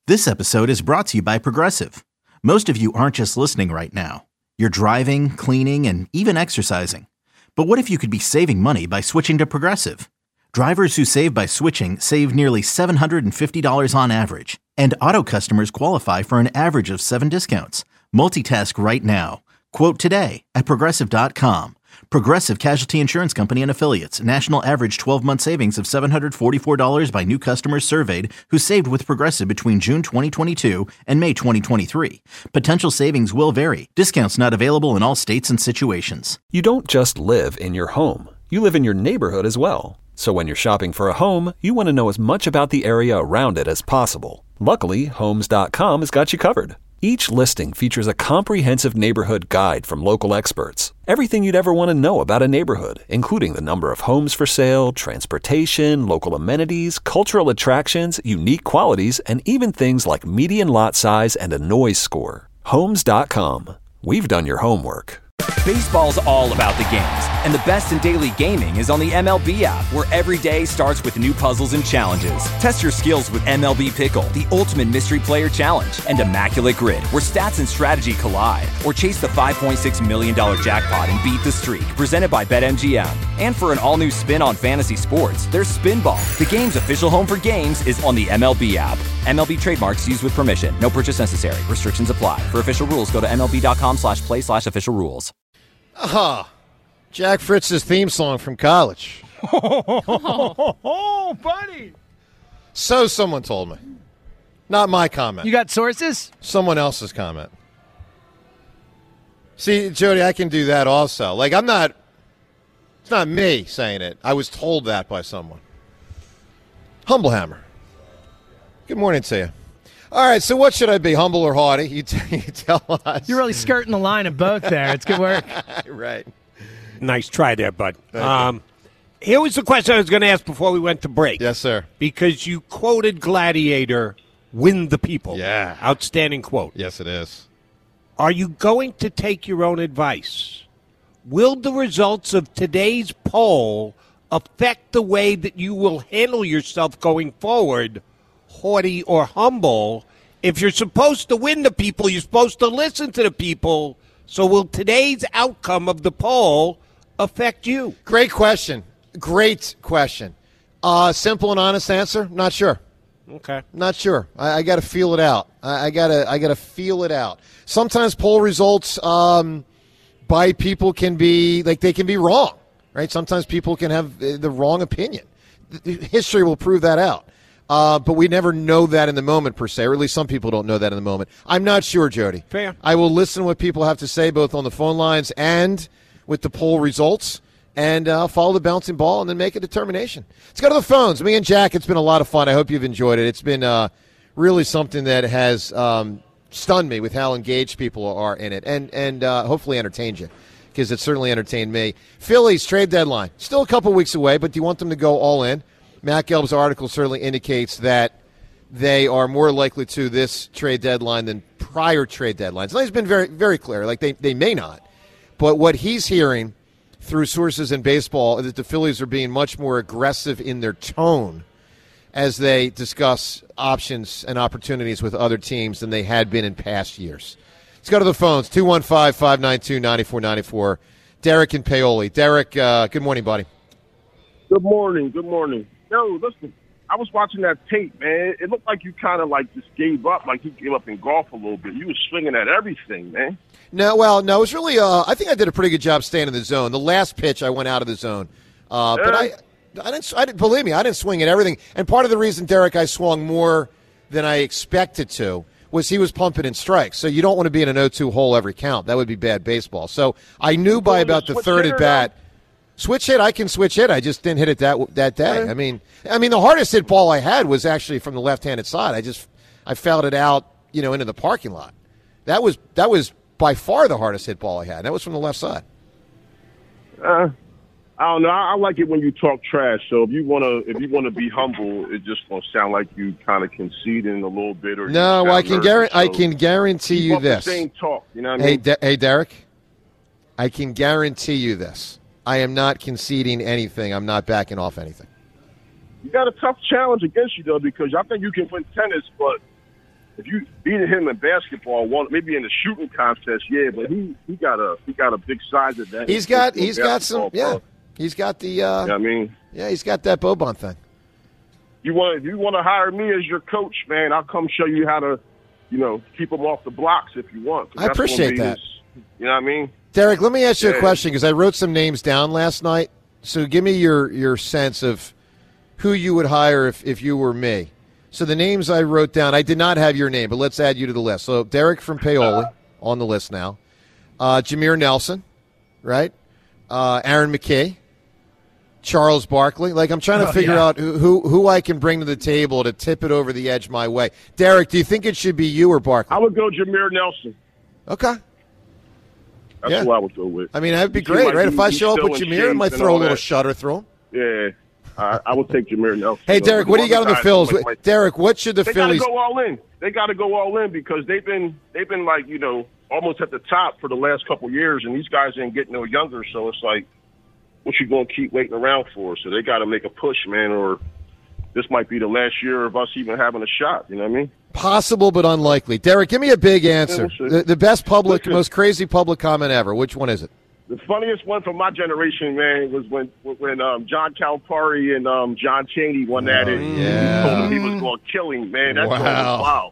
This episode is brought to you by Progressive. Most of you aren't just listening right now. You're driving, cleaning, and even exercising. But what if you could be saving money by switching to Progressive? Drivers who save by switching save nearly $750 on average. And auto customers qualify for an average of 7 discounts. Multitask right now. Quote today at Progressive.com. Progressive Casualty Insurance Company and Affiliates. National average 12-month savings of $744 by new customers surveyed who saved with Progressive between June 2022 and May 2023. Potential savings will vary. Discounts not available in all states and situations. You don't just live in your home. You live in your neighborhood as well. So when you're shopping for a home, you want to know as much about the area around it as possible. Luckily, Homes.com has got you covered. Each listing features a comprehensive neighborhood guide from local experts. Everything you'd ever want to know about a neighborhood, including the number of homes for sale, transportation, local amenities, cultural attractions, unique qualities, and even things like median lot size and a noise score. Homes.com. We've done your homework. Baseball's all about the games, and the best in daily gaming is on the MLB app, where every day starts with new puzzles and challenges. Test your skills with MLB Pickle, the ultimate mystery player challenge, and Immaculate Grid, where stats and strategy collide. Or chase the $5.6 million jackpot and beat the streak, presented by BetMGM. And for an all-new spin on fantasy sports, there's Spinball. The game's official home for games is on the MLB app. MLB trademarks used with permission. No purchase necessary. Restrictions apply. For official rules, go to MLB.com/play/official rules. Jack Fritz's theme song from college. Oh, buddy. So someone told me. Not my comment. You got sources? Someone else's comment. See, Jody, I can do that also. Like, it's not me saying it. I was told that by someone. Humblehammer. Good morning to you. All right, so what should I be, humble or haughty? You tell us. You're really skirting the line of both there. It's good work. Right. Nice try there, bud. Here was the question I was going to ask before we went to break. Yes, sir. Because you quoted Gladiator, win the people. Yeah. Outstanding quote. Yes, it is. Are you going to take your own advice? Will the results of today's poll affect the way that you will handle yourself going forward, haughty or humble? If you're supposed to win the people, you're supposed to listen to the people. So will today's outcome of the poll affect you? Great question. Great question. Simple and honest answer, not sure. Okay. Not sure. I got to feel it out. I got to feel it out. Sometimes poll results by people can be, like, they can be wrong, right? Sometimes people can have the wrong opinion. History will prove that out. But we never know that in the moment, per se, or at least some people don't know that in the moment. I'm not sure, Jody. Fair. I will listen to what people have to say, both on the phone lines and with the poll results, and follow the bouncing ball and then make a determination. Let's go to the phones. Me and Jack, it's been a lot of fun. I hope you've enjoyed it. It's been really something that has stunned me with how engaged people are in it, and hopefully entertained you, because it certainly entertained me. Phillies trade deadline. Still a couple weeks away, but do you want them to go all in? Matt Gelb's article certainly indicates that they are more likely to this trade deadline than prior trade deadlines. And he's been very, very clear. Like, they may not. But what he's hearing through sources in baseball is that the Phillies are being much more aggressive in their tone as they discuss options and opportunities with other teams than they had been in past years. Let's go to the phones. 215-592-9494. Derek and Paoli. Derek, good morning, buddy. Good morning. Good morning. Yo, listen, I was watching that tape, man. It looked like you kind of like just gave up, like you gave up in golf a little bit. You were swinging at everything, man. No, it was really, I think I did a pretty good job staying in the zone. The last pitch, I went out of the zone. But I didn't, believe me, I didn't swing at everything. And part of the reason, Derek, I swung more than I expected to was he was pumping in strikes. So you don't want to be in an 0-2 hole every count. That would be bad baseball. So I knew by about the third at bat. Switch hit, I can switch hit. I just didn't hit it that day. Okay. I mean, the hardest hit ball I had was actually from the left-handed side. I fouled it out, into the parking lot. That was by far the hardest hit ball I had. That was from the left side. I don't know. I like it when you talk trash. So if you wanna be humble, it just gonna sound like you kind of conceding a little bit. Or no, I can guarantee you this. The same talk. You know what I mean? Hey, Derek, I can guarantee you this. I am not conceding anything. I'm not backing off anything. You got a tough challenge against you, though, because I think you can win tennis, but if you beating him in basketball, maybe in the shooting contest, yeah, but he got a big size of that. He's got some, yeah. He's got the, he's got that Boban thing. If you want to hire me as your coach, man, I'll come show you how to, keep them off the blocks if you want. I appreciate that. You know what I mean? Derek, let me ask you a question because I wrote some names down last night. So give me your sense of who you would hire if you were me. So the names I wrote down, I did not have your name, but let's add you to the list. So Derek from Paoli on the list now. Jameer Nelson, right? Aaron McKay. Charles Barkley. Like, I'm trying to figure out who I can bring to the table to tip it over the edge my way. Derek, do you think it should be you or Barkley? I would go Jameer Nelson. Okay. That's who I would go with. I mean, that'd be great, right? If I show up with Jameer, I might throw a little shudder through him. Yeah. I would take Jameer Nelson. Hey, Derek, what do you got on the Phils? Derek, what should the Phillies... They got to go all in. They got to go all in because they've been like, almost at the top for the last couple of years, and these guys ain't getting no younger, so it's like, what you going to keep waiting around for? So they got to make a push, man, or this might be the last year of us even having a shot. You know what I mean? Possible, but unlikely. Derek, give me a big answer. The best public, most crazy public comment ever. Which one is it? The funniest one from my generation, man, was when John Calipari and John Chaney won that. And he told him he was going to kill him, man. That's wow.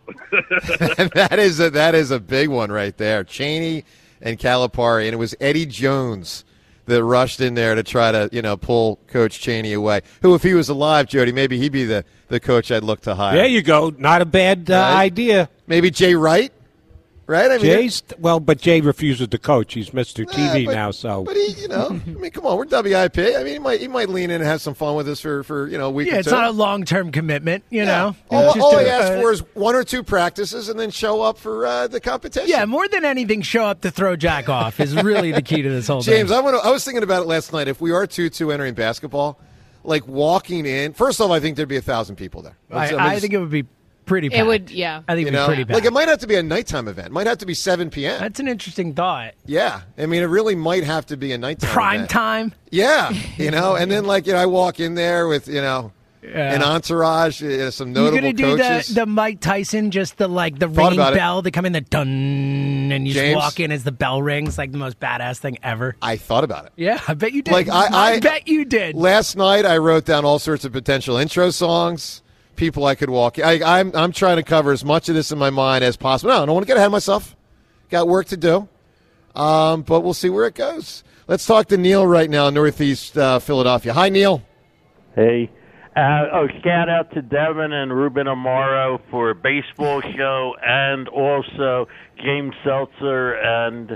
that is a big one right there. Chaney and Calipari, and it was Eddie Jones that rushed in there to try to, pull Coach Chaney away. Who, if he was alive, Jody, maybe he'd be the coach I'd look to hire. There you go. Not a bad idea. Maybe Jay Wright, right? I mean, but Jay refuses to coach. He's Mr. TV now, so. But he, I mean, come on, we're WIP. I mean, he might lean in and have some fun with us for a week or two. Yeah, it's not a long-term commitment, you know. All he asks for is one or two practices and then show up for the competition. Yeah, more than anything, show up to throw Jack off is really the key to this whole thing. James, I was thinking about it last night. If we are 2-2 entering basketball, like walking in, first off, I think there'd be 1,000 people there. I think it would be pretty packed. It would, yeah. I think it would be pretty packed. Like, it might have to be a nighttime event. It might have to be 7 p.m. That's an interesting thought. Yeah. I mean, it really might have to be a nighttime Prime event. time. Yeah. And then, I walk in there with, an entourage, some notable coaches. You're going to do the Mike Tyson, just the ringing bell, they come in, the dun, and you just walk in as the bell rings, like the most badass thing ever. I thought about it. Yeah, I bet you did. I bet you did. Last night, I wrote down all sorts of potential intro songs. People I could walk. I'm trying to cover as much of this in my mind as possible. No, I don't want to get ahead of myself. Got work to do, but we'll see where it goes. Let's talk to Neil right now, Northeast Philadelphia. Hi, Neil. Hey. Shout out to Devin and Ruben Amaro for a baseball show, and also James Seltzer and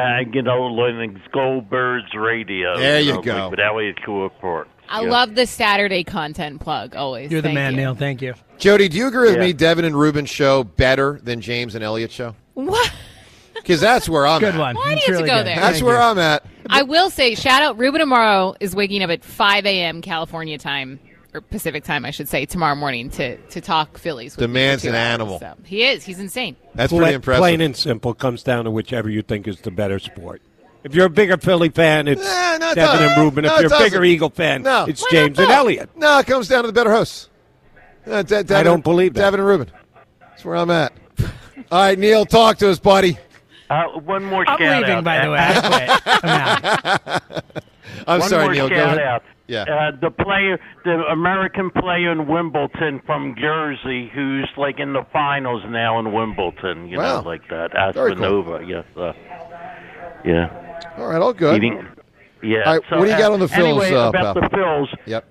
Goldberg's radio. There you go. With Elliot Coolport. I love the Saturday content plug, always. You're the man, Neil. Thank you. Jody, do you agree with me, Devin and Ruben's show better than James and Elliot's show? What? Because that's where I'm Good at. one. Why do you have to go there? That's where I'm at. I will say, shout out, Ruben Amaro is waking up at 5 a.m. California time, or Pacific time, I should say, tomorrow morning to talk Phillies. The man's an animal. So he is. He's insane. That's pretty impressive. Plain and simple, comes down to whichever you think is the better sport. If you're a bigger Philly fan, it's Devin and Ruben. If you're a bigger Eagle fan, it's James and Elliot. No, it comes down to the better hosts. I don't believe that. Devin and Ruben. That's where I'm at. All right, Neil, talk to us, buddy. One more I'm shout leaving, out. by the way. I quit. I'm out. I'm sorry, Neil. Go ahead. Out. Yeah. The American player in Wimbledon from Jersey, who's like in the finals now in Wimbledon. You know, like that. Aspinova. Cool. Yes. Yeah. All right. All good. Yeah. All right, so, what do you got on the Phils? Anyway, about pal? the Phils. Yep.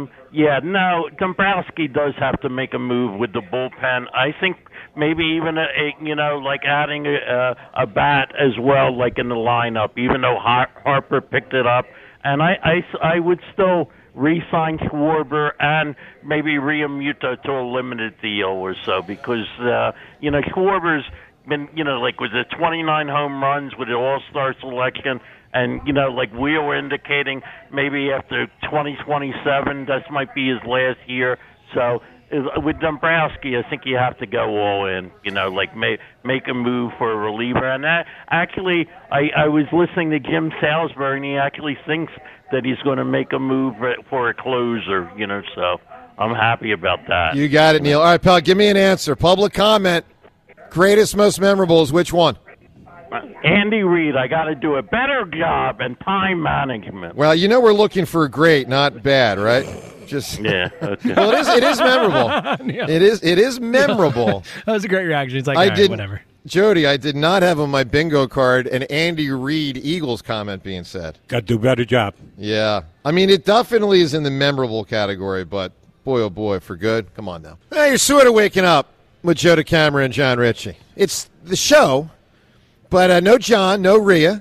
Dombrowski does have to make a move with the bullpen. I think maybe even adding a bat as well, like in the lineup. Even though Harper picked it up, and I would still re-sign Schwarber and maybe Realmuto to a limited deal or so because Schwarber's been was it 29 home runs with the All-Star selection. And, we were indicating maybe after 2027, that might be his last year. So with Dombrowski, I think you have to go all in, make a move for a reliever. And that actually, I was listening to Jim Salisbury, and he actually thinks that he's going to make a move for a closer, so I'm happy about that. You got it, Neil. All right, pal, give me an answer. Public comment. Greatest, most memorable is which one? Andy Reid, I got to do a better job in time management. Well, we're looking for great, not bad, right? Just yeah. Okay. Well, it is memorable. Yeah. It is memorable. That was a great reaction. It's like, whatever. Jody, I did not have on my bingo card an Andy Reid Eagles comment being said. Got to do a better job. Yeah. I mean, it definitely is in the memorable category, but boy, oh boy, for good. Come on now. Now you're sort of waking up with Joe DeCamara and John Ritchie. It's the show. But no John, no Rhea.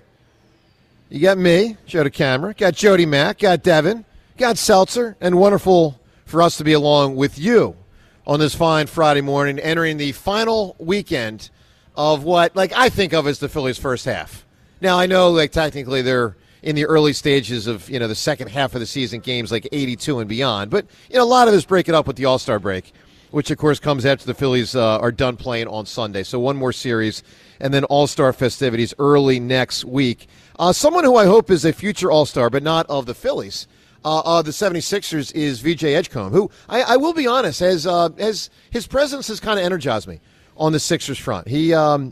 You got me, Joe DeCamara. Got Jody Mack, got Devin, got Seltzer, and wonderful for us to be along with you on this fine Friday morning, entering the final weekend of what, I think of as the Phillies' first half. Now, I know, technically they're in the early stages of, the second half of the season, games like 82 and beyond. But, a lot of this break it up with the All-Star break, which, of course, comes after the Phillies are done playing on Sunday. So one more series, and then All-Star festivities early next week. Someone who I hope is a future All-Star, but not of the Phillies, the 76ers, is VJ Edgecombe, who, I will be honest, has his presence has kind of energized me on the Sixers front. He, man,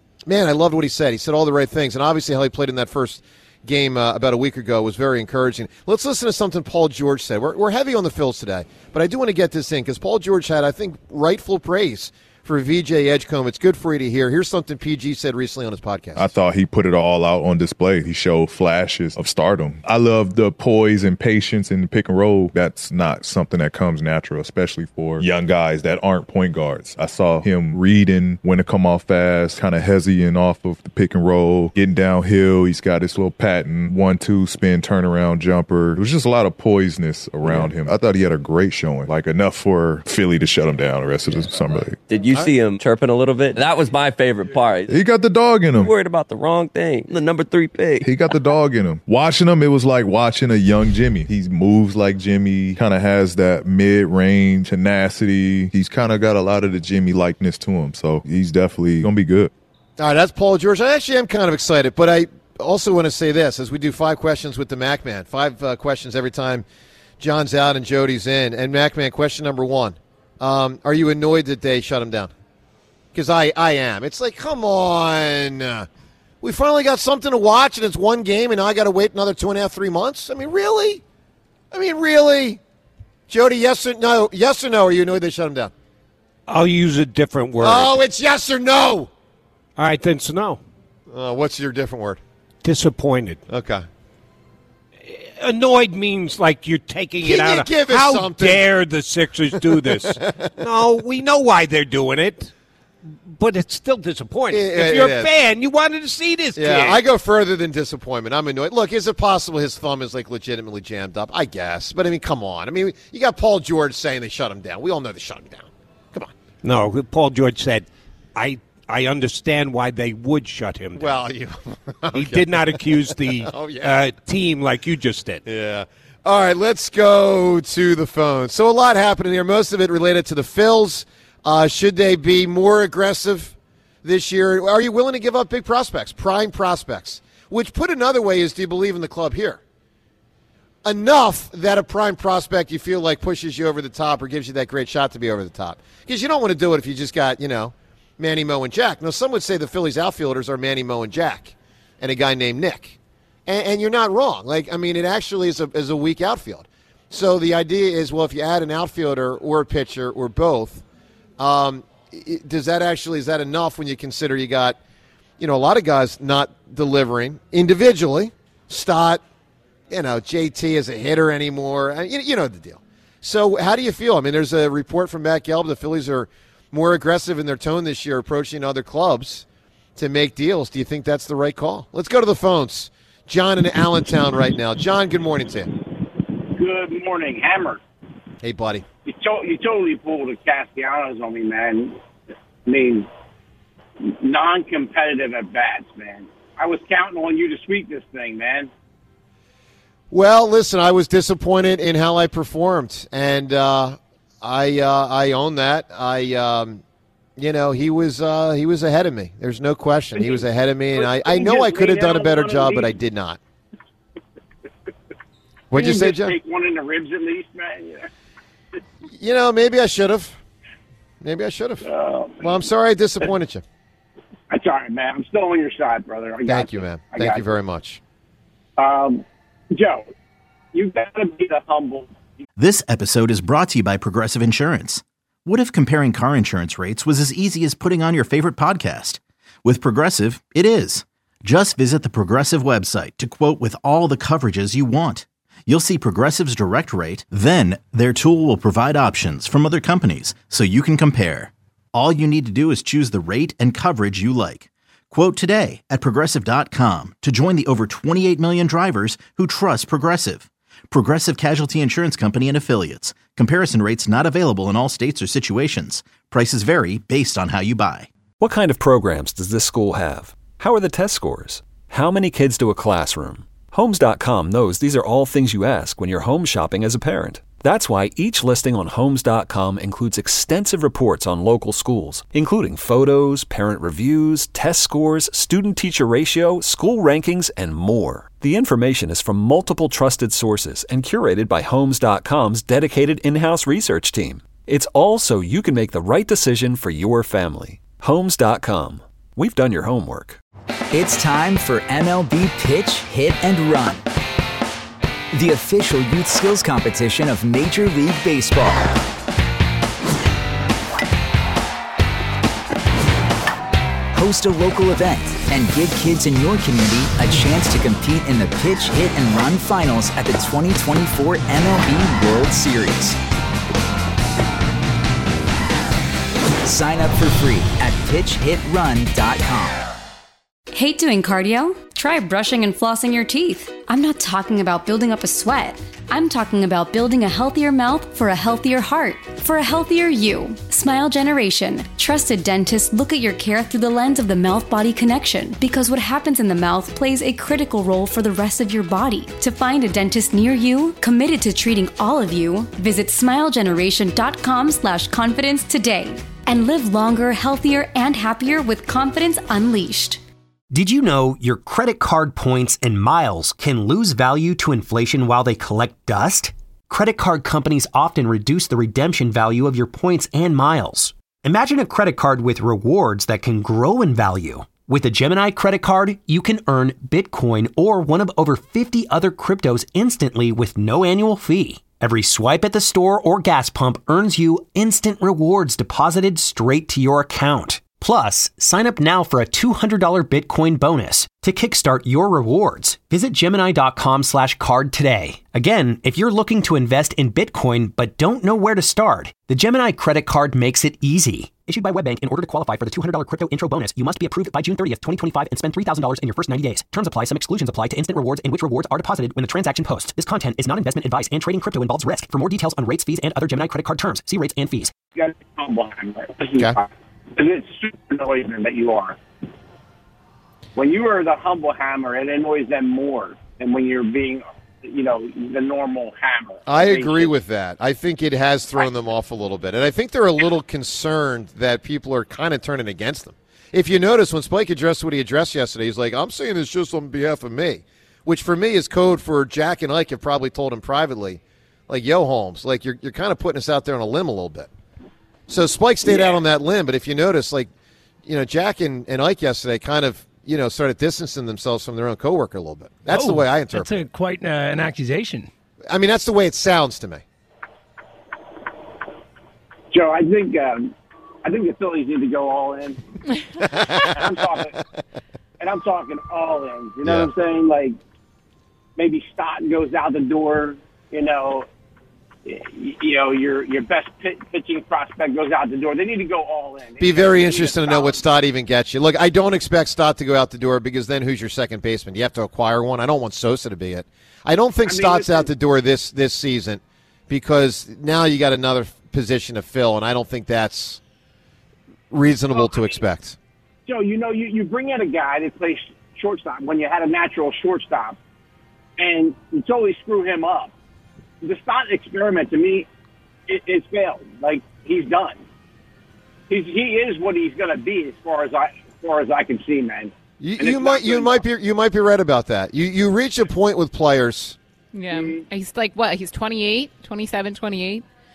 I loved what he said. He said all the right things, and obviously how he played in that first game about a week ago was very encouraging. Let's listen to something Paul George said. We're heavy on the Phils today, but I do want to get this in because Paul George had, I think, rightful praise for VJ Edgecombe. It's good for you to hear. Here's something PG said recently on his podcast. I thought he put it all out on display. He showed flashes of stardom. I love the poise and patience in the pick and roll. That's not something that comes natural, especially for young guys that aren't point guards. I saw him reading when to come off fast, kind of hesitating off of the pick and roll, getting downhill. He's got this little patent 1-2 spin turnaround jumper. It was just a lot of poiseness around him. I thought he had a great showing, enough for Philly to shut him down the rest of the summer league. Did you see him chirping a little bit? That was my favorite part. He got the dog in him. I'm worried about the wrong thing. The number 3 pick. He got the dog in him. Watching him, it was like watching a young Jimmy. He moves like Jimmy, kind of has that mid-range tenacity. He's kind of got a lot of the Jimmy likeness to him, so he's definitely going to be good. All right, that's Paul George. I actually am kind of excited, but I also want to say this, as we do 5 questions with the Mac Man, 5 questions every time John's out and Jody's in. And Mac Man, question number 1. Are you annoyed that they shut him down? Because I am. It's like, come on. We finally got something to watch, and it's one game, and now I got to wait another 2.5, 3 months? I mean, really? Jody, yes or no? Yes or no, are you annoyed they shut him down? I'll use a different word. Oh, it's yes or no. All right, then it's no. What's your different word? Disappointed. Okay. Annoyed means like you're taking Can it out you of. give us How something? dare the Sixers do this? No, we know why they're doing it, but it's still disappointing. If you're a fan, you wanted to see this kid. I go further than disappointment. I'm annoyed. Look, is it possible his thumb is legitimately jammed up? I guess, but come on. You got Paul George saying they shut him down. We all know they shut him down. Come on. No, Paul George said, I understand why they would shut him down. Well, he did not accuse the team like you just did. Yeah. All right, let's go to the phone. So a lot happening here. Most of it related to the Phils. Should they be more aggressive this year? Are you willing to give up big prospects, prime prospects? Which, put another way, is do you believe in the club here? Enough that a prime prospect you feel like pushes you over the top or gives you that great shot to be over the top. Because you don't want to do it if you just got, Manny, Mo, and Jack. Now, some would say the Phillies outfielders are Manny, Mo, and Jack, and a guy named Nick. And you're not wrong. It actually is a weak outfield. So the idea is, well, if you add an outfielder or a pitcher or both, is that enough when you consider you got, a lot of guys not delivering individually? Stott, JT as a hitter anymore. You know the deal. So how do you feel? There's a report from Matt Gelb. The Phillies are more aggressive in their tone this year, approaching other clubs to make deals. Do you think that's the right call? Let's go to the phones. John in Allentown right now. John, good morning to you. Good morning, Hammer. Hey, buddy. You totally pulled a Castellanos on me, man. Non-competitive at bats, man. I was counting on you to sweep this thing, man. Well, listen, I was disappointed in how I performed, and I own that. He was ahead of me. There's no question. He was ahead of me, and I know I could have done a better job, but I did not. What'd you say, John? Take one in the ribs at least, man. Maybe I should have. Maybe I should have. Well, I'm sorry I disappointed you. That's all right, man. I'm still on your side, brother. Thank you, man. Thank you very much. Joe, you got to be the humble. This episode is brought to you by Progressive Insurance. What if comparing car insurance rates was as easy as putting on your favorite podcast? With Progressive, it is. Just visit the Progressive website to quote with all the coverages you want. You'll see Progressive's direct rate, then their tool will provide options from other companies so you can compare. All you need to do is choose the rate and coverage you like. Quote today at Progressive.com to join the over 28 million drivers who trust Progressive. Progressive Casualty Insurance Company and Affiliates. Comparison rates not available in all states or situations. Prices vary based on how you buy. What kind of programs does this school have? How are the test scores? How many kids do a classroom? Homes.com knows these are all things you ask when you're home shopping as a parent. That's why each listing on Homes.com includes extensive reports on local schools, including photos, parent reviews, test scores, student-teacher ratio, school rankings, and more. The information is from multiple trusted sources and curated by Homes.com's dedicated in-house research team. It's all so you can make the right decision for your family. Homes.com. We've done your homework. It's time for MLB Pitch, Hit, and Run, the official youth skills competition of Major League Baseball. Host a local event and give kids in your community a chance to compete in the Pitch, Hit, and Run finals at the 2024 MLB World Series. Sign up for free at pitchhitrun.com. Hate doing cardio? Try brushing and flossing your teeth. I'm not talking about building up a sweat. I'm talking about building a healthier mouth for a healthier heart, for a healthier you. Smile Generation. Trusted dentists look at your care through the lens of the mouth-body connection, because what happens in the mouth plays a critical role for the rest of your body. To find a dentist near you, committed to treating all of you, visit smilegeneration.com/confidence today and live longer, healthier, and happier with confidence unleashed. Did you know your credit card points and miles can lose value to inflation while they collect dust? Credit card companies often reduce the redemption value of your points and miles. Imagine a credit card with rewards that can grow in value. With a Gemini credit card, you can earn Bitcoin or one of over 50 other cryptos instantly with no annual fee. Every swipe at the store or gas pump earns you instant rewards deposited straight to your account. Plus, sign up now for a $200 Bitcoin bonus. To kickstart your rewards, visit Gemini.com/card today. Again, if you're looking to invest in Bitcoin but don't know where to start, the Gemini credit card makes it easy. Issued by WebBank, in order to qualify for the $200 crypto intro bonus, you must be approved by June 30th, 2025 and spend $3,000 in your first 90 days. Terms apply. Some exclusions apply to instant rewards, in which rewards are deposited when the transaction posts. This content is not investment advice, and trading crypto involves risk. For more details on rates, fees, and other Gemini credit card terms, see rates and fees. You got humble, right? And it's super annoying that you are. When you are the humble hammer, it annoys them more than when you're being, the normal hammer. I agree with that. I think it has thrown them off a little bit. And I think they're a little concerned that people are kind of turning against them. If you notice, when Spike addressed what he addressed yesterday, he's like, I'm saying this just on behalf of me, which for me is code for Jack and Ike have probably told him privately, like, yo, Holmes, like you're kind of putting us out there on a limb a little bit. So Spike stayed out on that limb, but if you notice, Jack and Ike yesterday kind of, started distancing themselves from their own coworker a little bit. That's the way I interpret it. That's quite an accusation. I mean, that's the way it sounds to me. Joe, I think the Phillies need to go all in. and I'm talking all in. You know what I'm saying? Like, maybe Stoughton goes out the door, your best pitching prospect goes out the door. They need to go all in. Be very interested to know what Stott even gets you. Look, I don't expect Stott to go out the door, because then who's your second baseman? You have to acquire one. I don't want Sosa to be it. I don't think Stott's out the door this season, because now you got another position to fill, and I don't think that's reasonable to expect. Joe, you bring in a guy that plays shortstop when you had a natural shortstop, and you totally screw him up. The Stott experiment, to me, it's failed. Like, he's done. He is what he's going to be as far as I can see, man. You might be right about that. You reach a point with players. Yeah, he's like what? He's 28, 27, 28.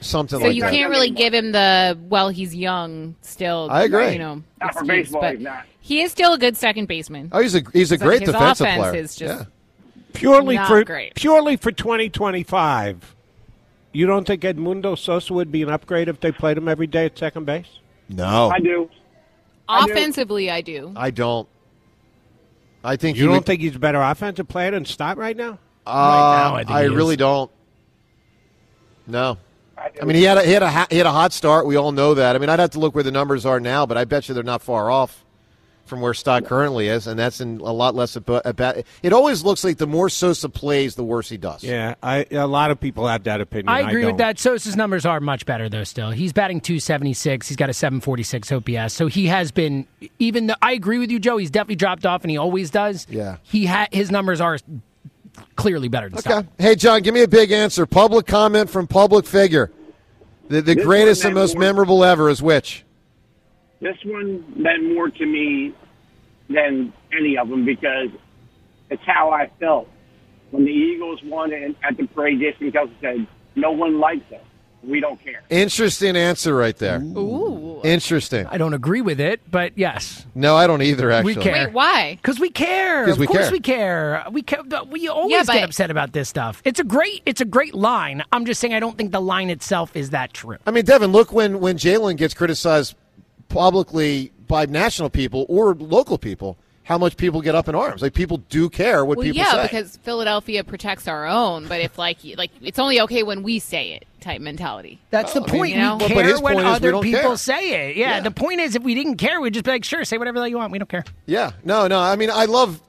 something so like you that. can't really give him the, well, he's young still. I agree. Not for excuse, baseball, but he's not. he is still a good second baseman. Oh, he's a great his defensive offense player. is just Purely not for great. 2025, you don't think Edmundo Sosa would be an upgrade if they played him every day at second base? No. I do. Offensively, I do. I don't. I think You don't think he's a better offensive player than Stott right now? Right now, I think he is. really don't. No. I mean, he had a hot start. We all know that. I mean, I'd have to look where the numbers are now, but I bet you they're not far off from where Stott currently is, and that's in a lot less about. It always looks like the more Sosa plays, the worse he does. Yeah, a lot of people have that opinion. I agree with don't. that. Sosa's numbers are much better, though, still. He's batting .276. He's got a .746 OPS. So he has been, even though I agree with you, Joe, he's definitely dropped off, and he always does. Yeah. His numbers are clearly better than Stott. Hey, John, give me a big answer. Public comment from public figure. The greatest and most memorable ever is which? This one meant more to me than any of them because it's how I felt. When the Eagles won at the parade, Jason Kelce said, no one likes us. We don't care. Interesting answer right there. Ooh. Interesting. I don't agree with it, but yes. No, I don't either, actually. We care. Wait, why? Because we care. Of course we care. We always get upset about this stuff. It's a great line. I'm just saying I don't think the line itself is that true. I mean, Devin, look when Jalen gets criticized publicly by national people or local people, how much people get up in arms. Like, people do care what people say. Yeah, because Philadelphia protects our own, but if like it's only okay when we say it type mentality. That's the point. You know? We care when other people care. say it. Yeah, the point is if we didn't care, we'd just be like, sure, say whatever the hell you want. We don't care. Yeah. No. I mean, I love...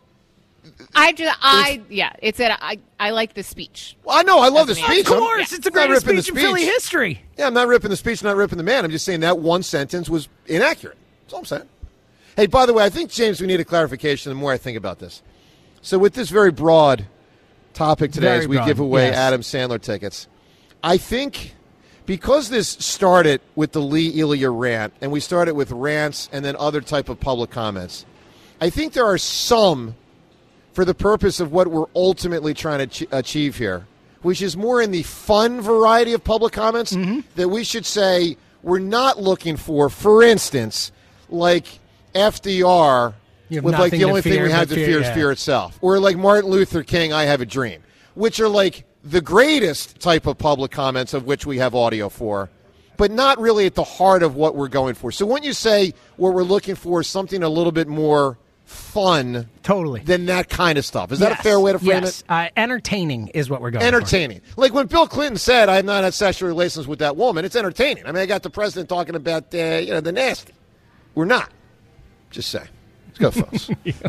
I like the speech. Well, I know. I love the speech. Of course. It's the greatest speech in Philly history. Yeah, I'm not ripping the speech, not ripping the man. I'm just saying that one sentence was inaccurate. That's all I'm saying. Hey, by the way, I think, James, we need a clarification the more I think about this. So with this very broad topic today as we give away Adam Sandler tickets, I think because this started with the Lee Elia rant, and we started with rants and then other type of public comments, I think there are some, for the purpose of what we're ultimately trying to achieve here, which is more in the fun variety of public comments, that we should say we're not looking for instance, like FDR with like the only thing we have to fear is fear itself. Or like Martin Luther King, I Have a Dream, which are like the greatest type of public comments of which we have audio for, but not really at the heart of what we're going for. So when you say what we're looking for is something a little bit more fun than that kind of stuff. Is that a fair way to frame it? Entertaining is what we're going entertaining. for. Like when Bill Clinton said, I have not had sexual relations with that woman, it's entertaining. I mean, I got the president talking about the nasty. We're not. Just saying. Let's go, folks.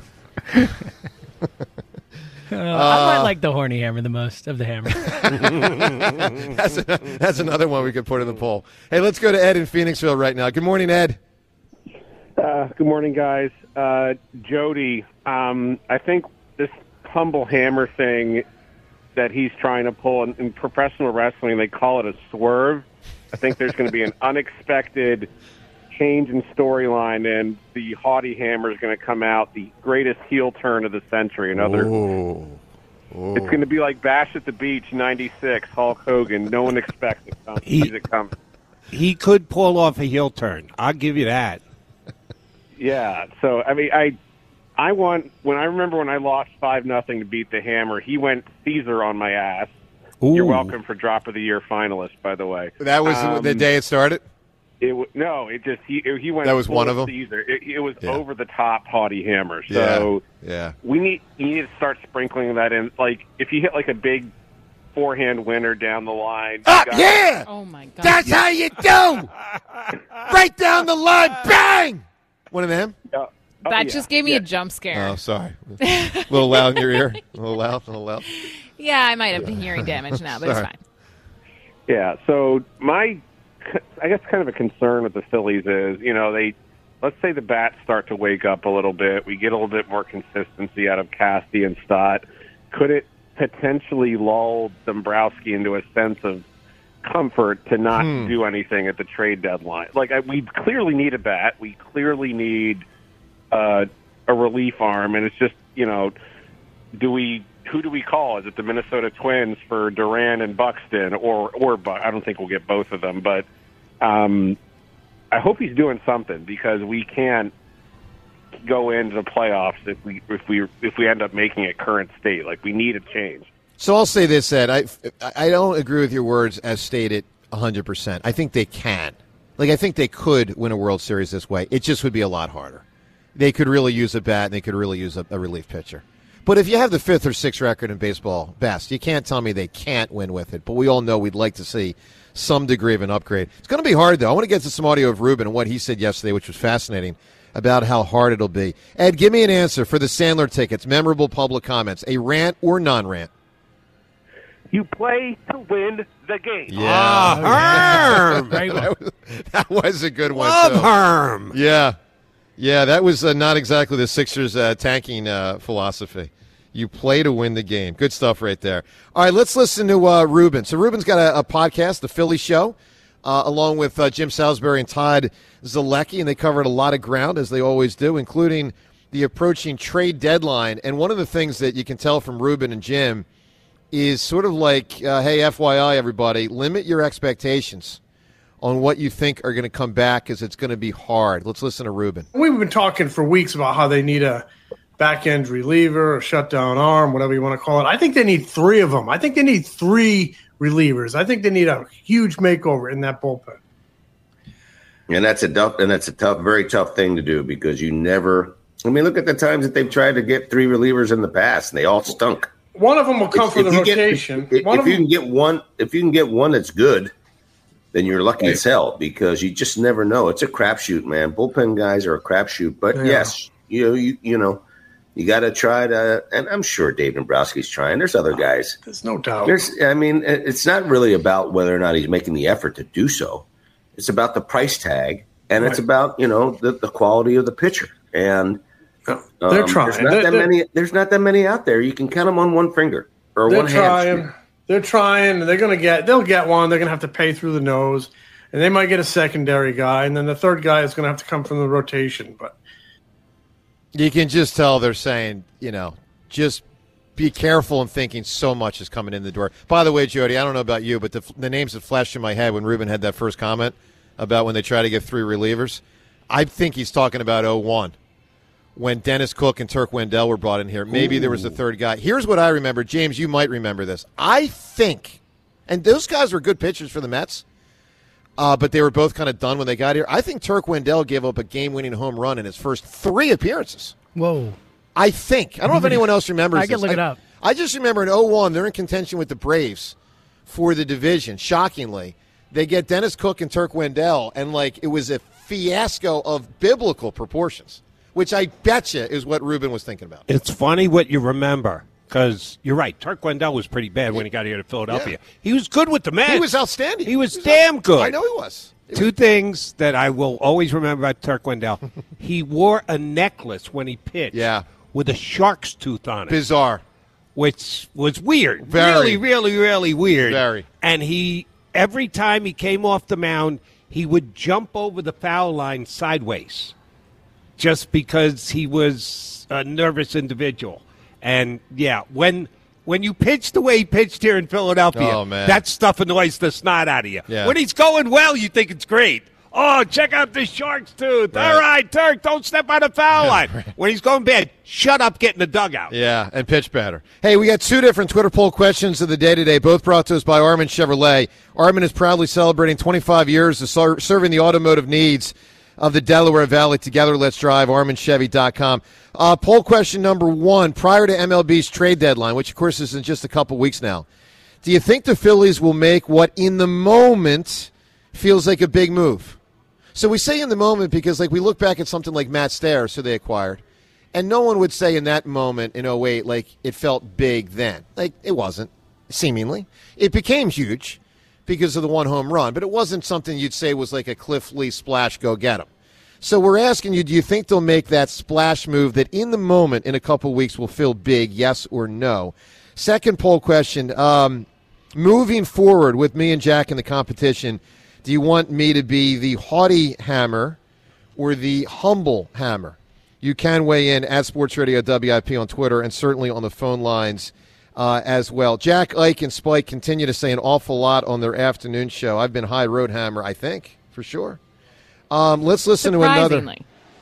I might like the horny hammer the most of the hammer. That's another one we could put in the poll. Hey, let's go to Ed in Phoenixville right now. Good morning, Ed. Good morning, guys. Jody, I think this humble hammer thing that he's trying to pull in professional wrestling, they call it a swerve. I think there's going to be an unexpected change in storyline, and the haughty hammer is going to come out, the greatest heel turn of the century. It's going to be like Bash at the Beach, 96, Hulk Hogan. No one expects it. It comes. He could pull off a heel turn. I'll give you that. Yeah. So, I mean, I remember when I lost 5-0 to beat the Hammer, he went Caesar on my ass. Ooh. You're welcome for Drop of the Year finalist, by the way. That was the day it started? He went. That was one of them? Caesar. It was over the top haughty hammer. So you need to start sprinkling that in. Like if you hit like a big forehand winner down the line. Yeah. Oh my God. That's how you do. Right down the line, bang. One of them. That just gave me a jump scare. Oh, sorry. A little loud in your ear. A little loud. Yeah, I might have hearing damage now, but it's fine. Yeah. So I guess kind of a concern with the Phillies is, let's say the bats start to wake up a little bit. We get a little bit more consistency out of Casty and Stott. Could it potentially lull Dombrowski into a sense of comfort to not do anything at the trade deadline? Like, we clearly need a bat. We clearly need a relief arm. And it's just, do we who do we call? Is it the Minnesota Twins for Durant and Buxton, or I don't think we'll get both of them, but I hope he's doing something, because we can't go into the playoffs if we end up making it current state. Like, we need a change. So I'll say this, Ed. I don't agree with your words as stated 100%. I think they can. Like, I think they could win a World Series this way. It just would be a lot harder. They could really use a bat, and they could really use a relief pitcher. But if you have the 5th or 6th record in baseball, best, you can't tell me they can't win with it. But we all know we'd like to see some degree of an upgrade. It's going to be hard, though. I want to get to some audio of Ruben and what he said yesterday, which was fascinating, about how hard it'll be. Ed, give me an answer for the Sandler tickets. Memorable public comments. A rant or non-rant? You play to win the game. Yeah. That was a good one, Love too. Herm. Yeah. Yeah, that was not exactly the Sixers' tanking philosophy. You play to win the game. Good stuff right there. All right, let's listen to Ruben. So Ruben's got a podcast, The Philly Show, along with Jim Salisbury and Todd Zalecki, and they covered a lot of ground, as they always do, including the approaching trade deadline. And one of the things that you can tell from Ruben and Jim is sort of like, hey, FYI, everybody, limit your expectations on what you think are going to come back, because it's going to be hard. Let's listen to Ruben. We've been talking for weeks about how they need a back-end reliever, a shutdown arm, whatever you want to call it. I think they need 3 of them. I think they need 3 relievers. I think they need a huge makeover in that bullpen. And that's a tough, very tough thing to do, because you never – I mean, look at the times that they've tried to get 3 relievers in the past, and they all stunk. One of them will come from the rotation. If you can get one that's good, then you're lucky as hell, because you just never know. It's a crapshoot, man. Bullpen guys are a crapshoot. But yes, you got to try to, and I'm sure Dave Dombrowski's trying. There's other guys. There's no doubt. It's not really about whether or not he's making the effort to do so. It's about the price tag, and it's about the quality of the pitcher. And they're trying. There's not that many out there. You can count them on one finger or one hand. They're trying. They'll get one. They're going to have to pay through the nose, and they might get a secondary guy, and then the third guy is going to have to come from the rotation. But you can just tell they're saying, just be careful and thinking so much is coming in the door. By the way, Jody, I don't know about you, but the names that flashed in my head when Ruben had that first comment about when they try to get 3 relievers, I think he's talking about 01. When Dennis Cook and Turk Wendell were brought in here. Maybe there was a third guy. Here's what I remember. James, you might remember this. I think, and those guys were good pitchers for the Mets, but they were both kind of done when they got here. I think Turk Wendell gave up a game-winning home run in his first 3 appearances. Whoa. I think. I don't know if anyone else remembers I can look it up. I just remember in 01, they're in contention with the Braves for the division, shockingly. They get Dennis Cook and Turk Wendell, and it was a fiasco of biblical proportions, which I bet you is what Ruben was thinking about. It's funny what you remember, because you're right. Turk Wendell was pretty bad when he got here to Philadelphia. Yeah. He was good with the Mets. He was outstanding. He was damn good. I know he was. 2 things that I will always remember about Turk Wendell. He wore a necklace when he pitched with a shark's tooth on it. Bizarre. Which was weird. Very. Really, really, really weird. Very. And every time he came off the mound, he would jump over the foul line sideways, just because he was a nervous individual. And, when you pitch the way he pitched here in Philadelphia, that stuff annoys the snot out of you. Yeah. When he's going well, you think it's great. Oh, check out this shark's tooth. Right. All right, Turk, don't step on the foul line. When he's going bad, shut up, get in the dugout. Yeah, and pitch better. Hey, we got 2 different Twitter poll questions of the day today, both brought to us by Armin Chevrolet. Armin is proudly celebrating 25 years of serving the automotive needs of the Delaware Valley. Together, let's drive. ArminChevy.com. Poll question number 1, prior to MLB's trade deadline, which, of course, is in just a couple weeks now, do you think the Phillies will make what in the moment feels like a big move? So we say in the moment because, we look back at something like Matt Stairs, who they acquired, and no one would say in that moment in 08, it felt big then. It wasn't, seemingly. It became huge because of the 1 home run, but it wasn't something you'd say was like a Cliff Lee splash, go get him. So we're asking you, do you think they'll make that splash move that in the moment in a couple weeks will feel big, yes or no? Second poll question, moving forward with me and Jack in the competition, do you want me to be the haughty Hammer or the humble Hammer? You can weigh in at Sports Radio WIP on Twitter and certainly on the phone lines as well. Jack, Ike, and Spike continue to say an awful lot on their afternoon show. I've been high road hammer, I think, for sure. Let's listen to another.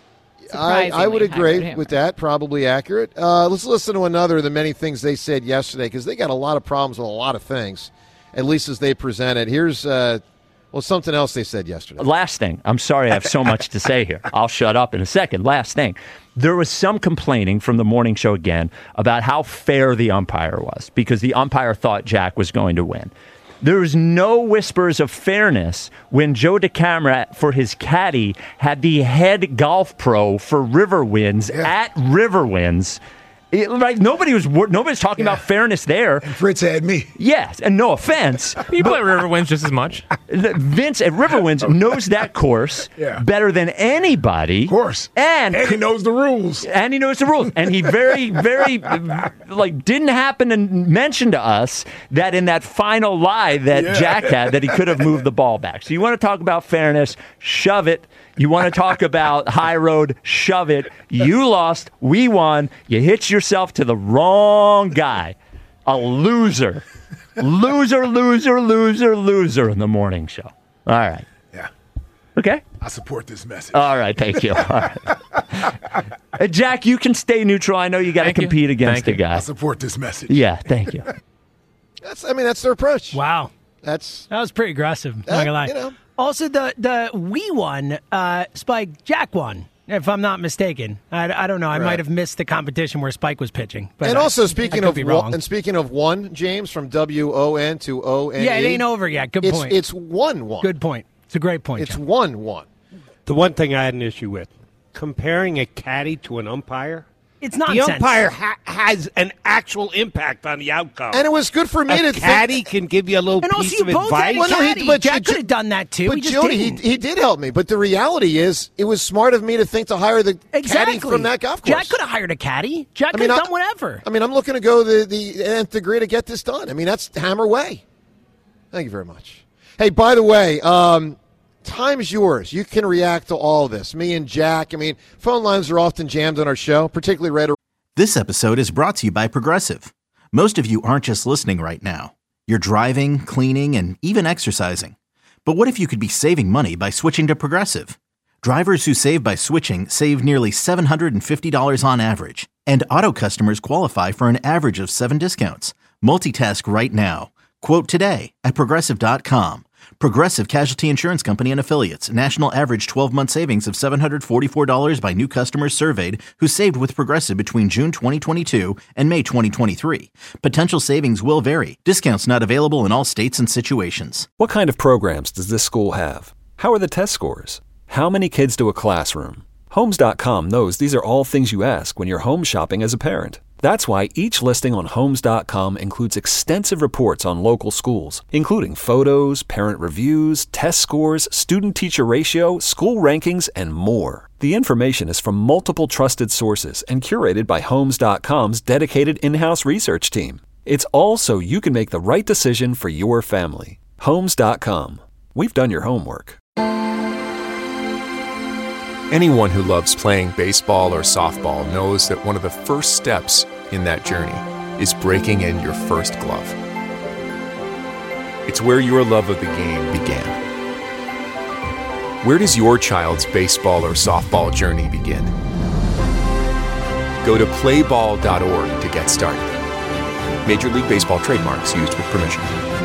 I would agree with that. Probably accurate. Let's listen to another of the many things they said yesterday, because they got a lot of problems with a lot of things, at least as they presented. Here's something else they said yesterday. Last thing. I'm sorry I have so much to say here. I'll shut up in a second. Last thing. There was some complaining from the morning show again about how fair the umpire was, because the umpire thought Jack was going to win. There was no whispers of fairness when Joe DeCamara, for his caddy, had the head golf pro for Riverwinds at Riverwinds. Nobody's talking about fairness there. And Fritz had me. Yes, and no offense. People at Riverwinds just as much. Vince at Riverwinds knows that course better than anybody. Of course. And he knows the rules. And he knows the rules. And he very, very, didn't happen to mention to us that in that final lie that Jack had, that he could have moved the ball back. So you want to talk about fairness, shove it. You want to talk about high road, shove it. You lost, we won. You hitched yourself to the wrong guy. A loser. Loser in the morning show. All right. Yeah. Okay. I support this message. All right, thank you. All right. Jack, you can stay neutral. I know you got to compete against the guy. I support this message. Yeah, thank you. That's their approach. Wow. That was pretty aggressive. Not gonna lie. Also, we won. Spike, Jack won, if I'm not mistaken. I don't know. I might have missed the competition where Spike was pitching. But and also, speaking of one, James, from WON to ONE. Yeah, it ain't over yet. Good point. It's 1-1. Good point. It's a great point. It's 1-1. The one thing I had an issue with, comparing a caddy to an umpire. It's nonsense. The umpire has an actual impact on the outcome. And it was good for me to caddy can give you a little piece of advice. But Jack could have done that too. But Jody, he did help me. But the reality is, it was smart of me to think to hire the caddy from that golf course. Jack could have hired a caddy. Jack could have done whatever. I mean, I'm looking to go the nth degree to get this done. I mean, that's Hammer way. Thank you very much. Hey, by the way, time's yours. You can react to all this. Me and Jack. I mean, phone lines are often jammed on our show, particularly Red. This episode is brought to you by Progressive. Most of you aren't just listening right now. You're driving, cleaning, and even exercising. But what if you could be saving money by switching to Progressive? Drivers who save by switching save nearly $750 on average. And auto customers qualify for an average of 7 discounts. Multitask right now. Quote today at Progressive.com. Progressive Casualty Insurance Company and Affiliates. National average 12-month savings of $744 by new customers surveyed who saved with Progressive between June 2022 and May 2023. Potential savings will vary. Discounts not available in all states and situations. What kind of programs does this school have? How are the test scores? How many kids do a classroom? Homes.com knows these are all things you ask when you're home shopping as a parent. That's why each listing on Homes.com includes extensive reports on local schools, including photos, parent reviews, test scores, student-teacher ratio, school rankings, and more. The information is from multiple trusted sources and curated by Homes.com's dedicated in-house research team. It's all so you can make the right decision for your family. Homes.com. We've done your homework. Anyone who loves playing baseball or softball knows that one of the first steps in that journey is breaking in your first glove. It's where your love of the game began. Where does your child's baseball or softball journey begin? Go to playball.org to get started. Major League Baseball trademarks used with permission.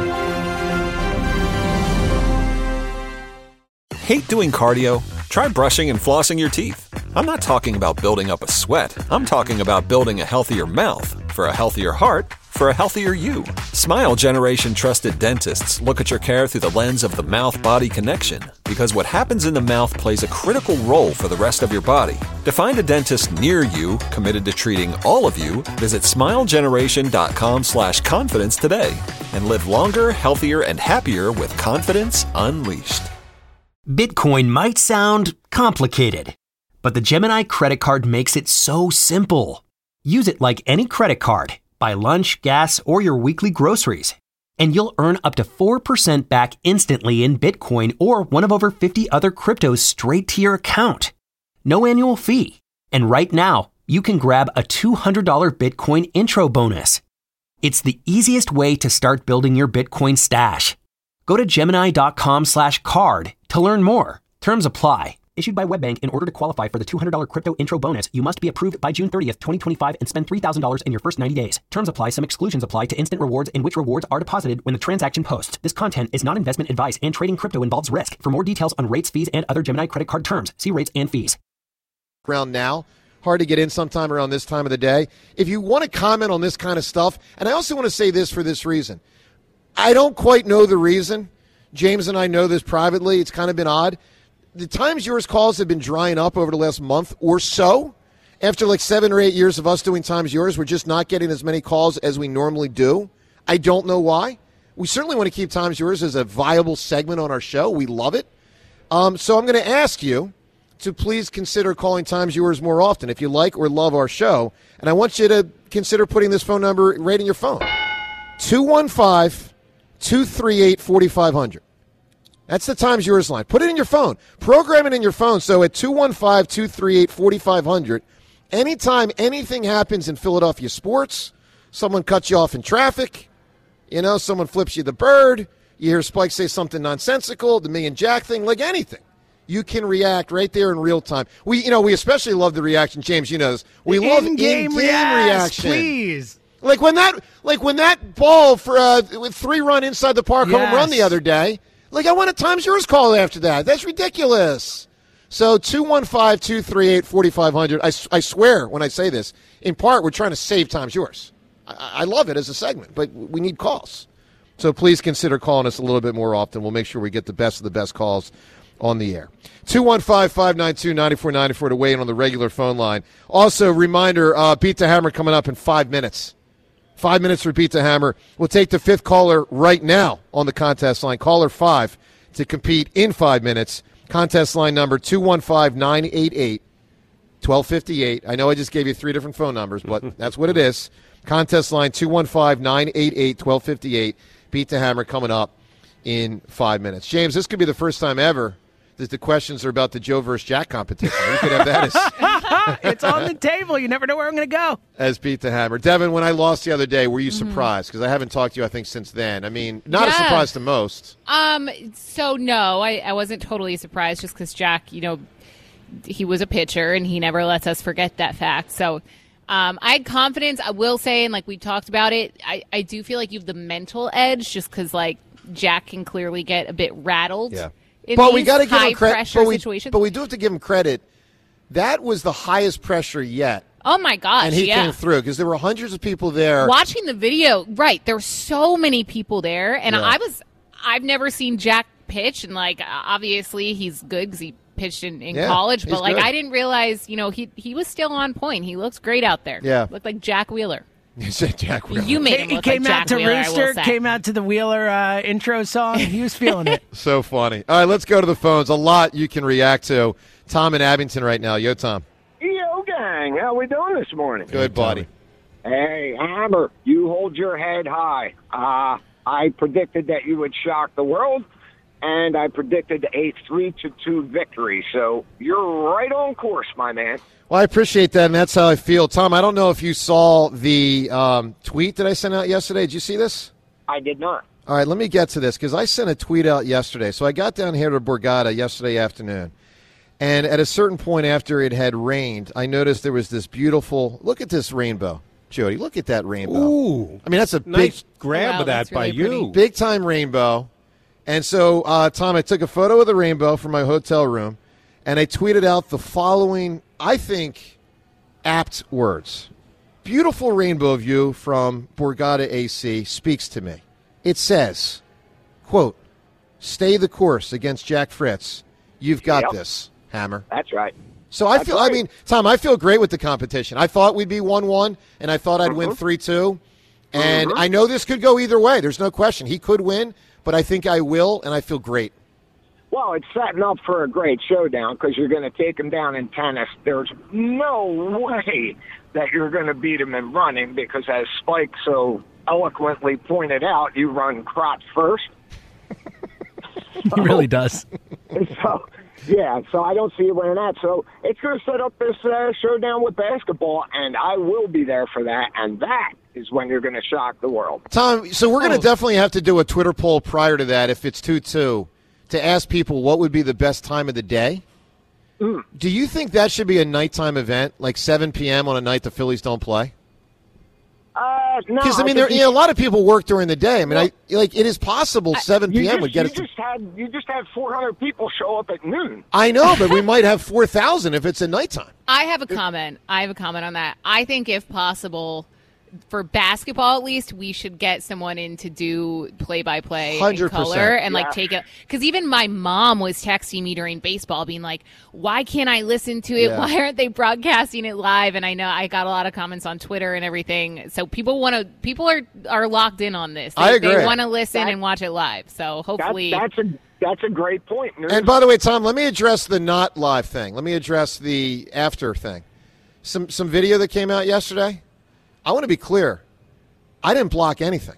Hate doing cardio? Try brushing and flossing your teeth. I'm not talking about building up a sweat. I'm talking about building a healthier mouth for a healthier heart for a healthier you. Smile Generation trusted dentists look at your care through the lens of the mouth-body connection, because what happens in the mouth plays a critical role for the rest of your body. To find a dentist near you committed to treating all of you, visit smilegeneration.com/confidence today and live longer, healthier, and happier with confidence unleashed. Bitcoin might sound complicated, but the Gemini credit card makes it so simple. Use it like any credit card. Buy lunch, gas, or your weekly groceries, and you'll earn up to 4% back instantly in Bitcoin or one of over 50 other cryptos straight to your account. No annual fee. And right now, you can grab a $200 Bitcoin intro bonus. It's the easiest way to start building your Bitcoin stash. Go to Gemini.com/card to learn more. Terms apply. Issued by WebBank. In order to qualify for the $200 crypto intro bonus, you must be approved by June 30th, 2025 and spend $3,000 in your first 90 days. Terms apply. Some exclusions apply to instant rewards in which rewards are deposited when the transaction posts. This content is not investment advice and trading crypto involves risk. For more details on rates, fees, and other Gemini credit card terms, see rates and fees. Around now. Hard to get in sometime around this time of the day. If you want to comment on this kind of stuff, and I also want to say this for this reason. I don't quite know the reason. James and I know this privately. It's kind of been odd. The Times Yours calls have been drying up over the last month or so. After like 7 or 8 years of us doing Times Yours, we're just not getting as many calls as we normally do. I don't know why. We certainly want to keep Times Yours as a viable segment on our show. We love it. So I'm going to ask you to please consider calling Times Yours more often if you like or love our show. And I want you to consider putting this phone number right in your phone. 215-238-4500. That's the Times Yours line. Put it in your phone. Program it in your phone. So at 215-238-4500, anytime anything happens in Philadelphia sports, someone cuts you off in traffic, someone flips you the bird, you hear Spike say something nonsensical, the Me and Jack thing, like anything, you can react right there in real time. We especially love the reaction. James, you know this. We love in-game reaction. Please. Like when that ball for with 3-run inside the park home run the other day. Like, I want a Times Yours call after that. That's ridiculous. So 215-238-4500. I swear when I say this, in part, we're trying to save Times Yours. I love it as a segment, but we need calls. So please consider calling us a little bit more often. We'll make sure we get the best of the best calls on the air. 215-592-9494 to weigh in on the regular phone line. Also, reminder, Beat the Hammer coming up in 5 minutes. 5 minutes for Beat the Hammer. We'll take the 5th caller right now on the contest line. Caller 5 to compete in 5 minutes. Contest line number 215-988-1258. I know I just gave you 3 different phone numbers, but that's what it is. Contest line 215-988-1258. Beat the Hammer coming up in 5 minutes. James, this could be the first time ever that the questions are about the Joe versus Jack competition. We could have that as it's on the table. You never know where I'm going to go. As Beat the Hammer. Devin, when I lost the other day, were you surprised? Because I haven't talked to you, I think, since then. I mean, not a surprise to most. So, no, I wasn't totally surprised just because Jack, he was a pitcher, and he never lets us forget that fact. So I had confidence. I will say, and like we talked about it, I do feel like you have the mental edge just because, like, Jack can clearly get a bit rattled. Yeah. But we got to give him credit. Situations. But we do have to give him credit. That was the highest pressure yet. Oh, my gosh, and he came through because there were hundreds of people there. Watching the video, right, there were so many people there. And I've never seen Jack pitch. And, like, obviously he's good because he pitched in college. But, like, good. I didn't realize, he was still on point. He looks great out there. Yeah. Looked like Jack Wheeler. You said Jack Wheeler. You made him look came like out Jack to Wheeler, Rooster, came out to the Wheeler intro song. He was feeling it. So funny. All right, let's go to the phones. A lot you can react to. Tom in Abington right now. Yo, Tom. Yo, gang. How we doing this morning? Good, buddy. Hey, Hammer, you hold your head high. I predicted that you would shock the world, and I predicted a 3-2 victory. So you're right on course, my man. Well, I appreciate that, and that's how I feel. Tom, I don't know if you saw the tweet that I sent out yesterday. Did you see this? I did not. All right, let me get to this, because I sent a tweet out yesterday. So I got down here to Borgata yesterday afternoon, and at a certain point after it had rained, I noticed there was this beautiful – look at this rainbow, Jody. Look at that rainbow. Ooh. I mean, that's a nice grab of that by you. Big-time rainbow. And so, Tom, I took a photo of the rainbow from my hotel room, and I tweeted out the following – I think apt words. Beautiful rainbow view from Borgata AC speaks to me. It says, quote, stay the course against Jack Fritz. You've got this, Hammer. That's right. So I feel, right. I mean, Tom, I feel great with the competition. I thought we'd be 1-1, and I thought I'd win 3-2. And I know this could go either way. There's no question. He could win, but I think I will, and I feel great. Well, it's setting up for a great showdown because you're going to take him down in tennis. There's no way that you're going to beat him in running because, as Spike so eloquently pointed out, you run crotch first. He really does. Yeah, so I don't see you winning that. So it's going to set up this showdown with basketball, and I will be there for that, and that is when you're going to shock the world. Tom, so we're going to definitely have to do a Twitter poll prior to that, if it's 2-2, to ask people what would be the best time of the day. Do you think that should be a nighttime event, like 7 p.m. on a night the Phillies don't play? No. Because, I mean, a lot of people work during the day. I mean, it is possible 7 p.m. would get us. You just had 400 people show up at noon. I know, but we might have 4,000 if it's at nighttime. I have a comment on that. I think if possible, for basketball at least, we should get someone in to do play-by-play in 100%. color and take it. Because even my mom was texting me during baseball being like, why can't I listen to it? Yeah. Why aren't they broadcasting it live? And I know I got a lot of comments on Twitter and everything. So people are locked in on this. I agree. They want to listen and watch it live. So hopefully that's a great point. And by the way, Tom, let me address the not live thing. Let me address the after thing. Some video that came out yesterday. I want to be clear. I didn't block anything.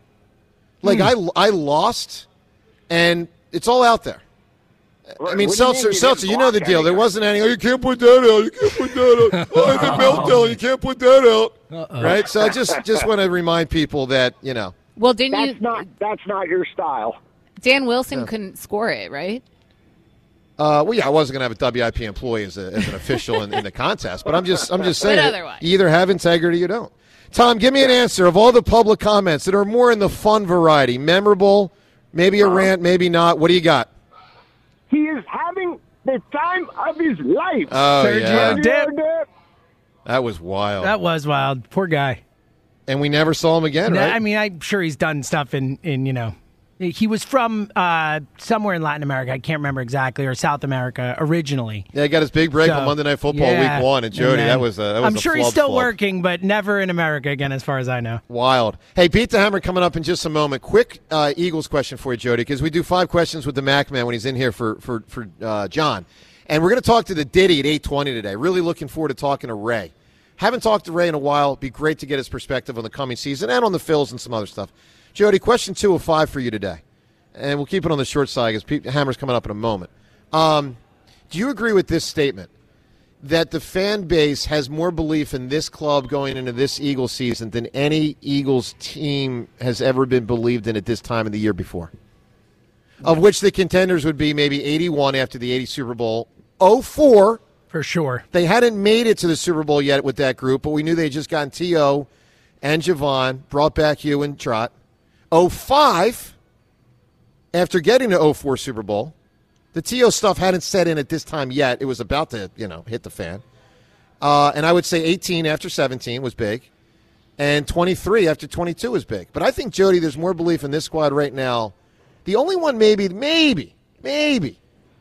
I lost, and it's all out there. I mean, Seltzer, you know the deal. There wasn't any, you can't put that out. You can't put that out. Oh, the meltdown. You can't put that out. Uh-oh. Right? So I just want to remind people that, Well, that's not your style. Dan Wilson couldn't score it, right? Well, yeah, I wasn't going to have a WIP employee as an official in the contest, but I'm just saying, you either have integrity or you don't. Tom, give me an answer of all the public comments that are more in the fun variety, memorable, maybe a rant, maybe not. What do you got? He is having the time of his life. Oh, Sergio Dip. That was wild. That was wild. Poor guy. And we never saw him again, right? I mean, I'm sure he's done stuff in he was from somewhere in Latin America. I can't remember exactly, or South America originally. Yeah, he got his big break on Monday Night Football Week 1. And Jody, that was I'm sure he's still working, but never in America again, as far as I know. Wild. Hey, Beat the Hammer coming up in just a moment. Quick Eagles question for you, Jody, because we do 5 questions with the Mac Man when he's in here for John. And we're going to talk to the Diddy at 8:20 today. Really looking forward to talking to Ray. Haven't talked to Ray in a while. It'd be great to get his perspective on the coming season and on the Phils and some other stuff. Jody, question 2 of 5 for you today. And we'll keep it on the short side because Pete Hammer's coming up in a moment. Do you agree with this statement that the fan base has more belief in this club going into this Eagles season than any Eagles team has ever been believed in at this time of the year before? Of which the contenders would be maybe 81 after the 80 Super Bowl, 04. For sure. They hadn't made it to the Super Bowl yet with that group, but we knew they had just gotten T.O. and Javon, brought back Hugh and Trot. 05. After getting to 04 Super Bowl, the T.O. stuff hadn't set in at this time yet. It was about to, hit the fan. And I would say 18 after 17 was big, and 23 after 22 was big. But I think, Jody, there's more belief in this squad right now. The only one maybe that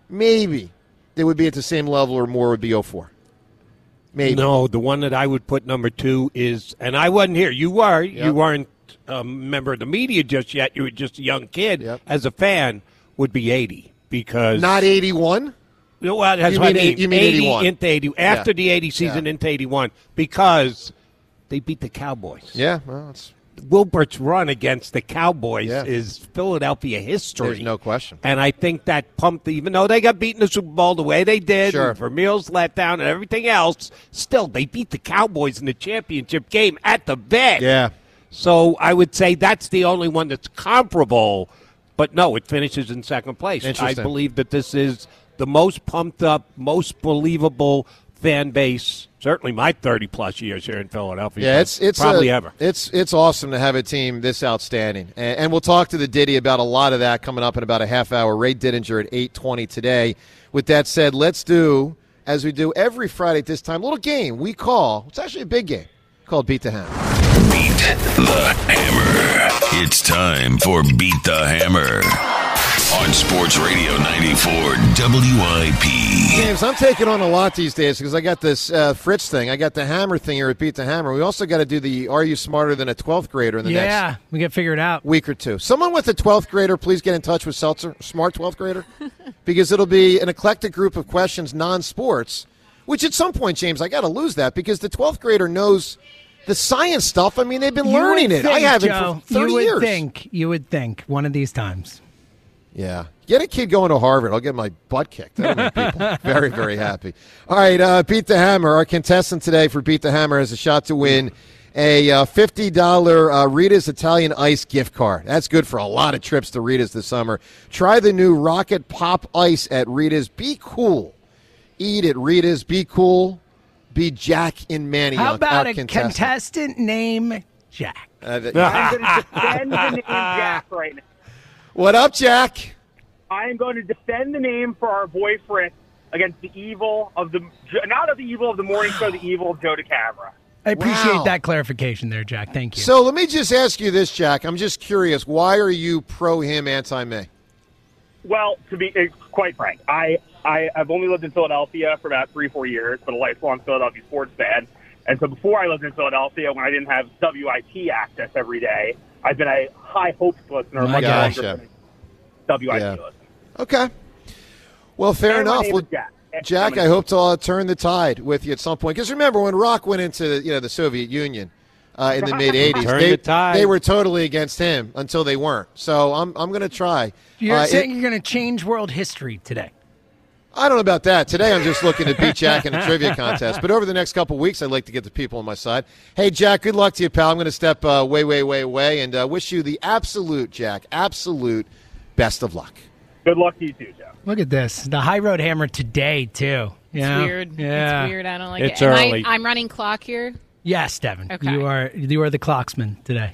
would be at the same level or more would be 04. Maybe. No, the one that I would put number 2 is, and I wasn't here. You were. Yep. You weren't a member of the media just yet. You were just a young kid. Yep. As a fan, would be 80 because not 81. Well, that's you what mean, I mean. You mean 81 into 80 after the 80 season into 81 because they beat the Cowboys. Yeah, well, it's Wilbert's run against the Cowboys is Philadelphia history. There's no question. And I think that pumped, even though they got beaten in the Super Bowl the way they did, sure. and Vermeil's letdown and everything else, still they beat the Cowboys in the championship game at the vet. Yeah. So I would say that's the only one that's comparable. But no, it finishes in second place. I believe that this is the most pumped up, most believable fan base, certainly my 30-plus years here in Philadelphia. Yeah, it's probably ever. It's awesome to have a team this outstanding. And we'll talk to the Diddy about a lot of that coming up in about a half hour. Ray Didinger at 8:20 today. With that said, let's do, as we do every Friday at this time, a little game we call, it's actually a big game, called Beat the Hammer. Beat the Hammer. It's time for Beat the Hammer on Sports Radio 94 WIP. James, I'm taking on a lot these days because I got this Fritz thing. I got the Hammer thing here at Beat the Hammer. We also got to do the Are You Smarter Than a 12th Grader in the next we got to figure it out. Week or two. Someone with a 12th grader, please get in touch with Seltzer, smart 12th grader, because it'll be an eclectic group of questions, non-sports, which at some point, James, I got to lose that because the 12th grader knows the science stuff. I mean, they've been learning it. I haven't for 30 years. You would think one of these times. Yeah. Get a kid going to Harvard. I'll get my butt kicked. That'll make people very, very happy. All right, Beat the Hammer. Our contestant today for Beat the Hammer has a shot to win a $50 Rita's Italian Ice gift card. That's good for a lot of trips to Rita's this summer. Try the new Rocket Pop Ice at Rita's. Be cool. Eat at Rita's. Be cool. Be Jack in Manny. How about a contestant named Jack? I'm going to defend the name Jack right now. What up, Jack? I am going to defend the name for our boy Fritz against the evil of the, not of the evil of the morning show, the evil of Joe DeCamara. I appreciate that clarification there, Jack. Thank you. So let me just ask you this, Jack. I'm just curious. Why are you pro him, anti-me? Well, to be quite frank, I've only lived in Philadelphia for about 3-4 years, but a lifelong Philadelphia sports fan. And so before I lived in Philadelphia, when I didn't have WIP access every day, I've been a High Hopes listener. Much longer than WIP listener. Okay. Well, fair enough. Well, Jack, I hope to turn the tide with you at some point. Because remember, when Rock went into the Soviet Union in the mid-'80s, they were totally against him until they weren't. So I'm going to try. You're saying you're going to change world history today? I don't know about that. Today I'm just looking to beat Jack in a trivia contest. But over the next couple of weeks, I'd like to get the people on my side. Hey, Jack, good luck to you, pal. I'm going to step way, way, way away and wish you the absolute, Jack, absolute best of luck. Good luck to you too, Joe. Look at this. The High Road Hammer today, too. It's weird. Yeah. It's weird. I don't like It's it. early. I'm running clock here. Yes, Devin. Okay. You are the clocksman today.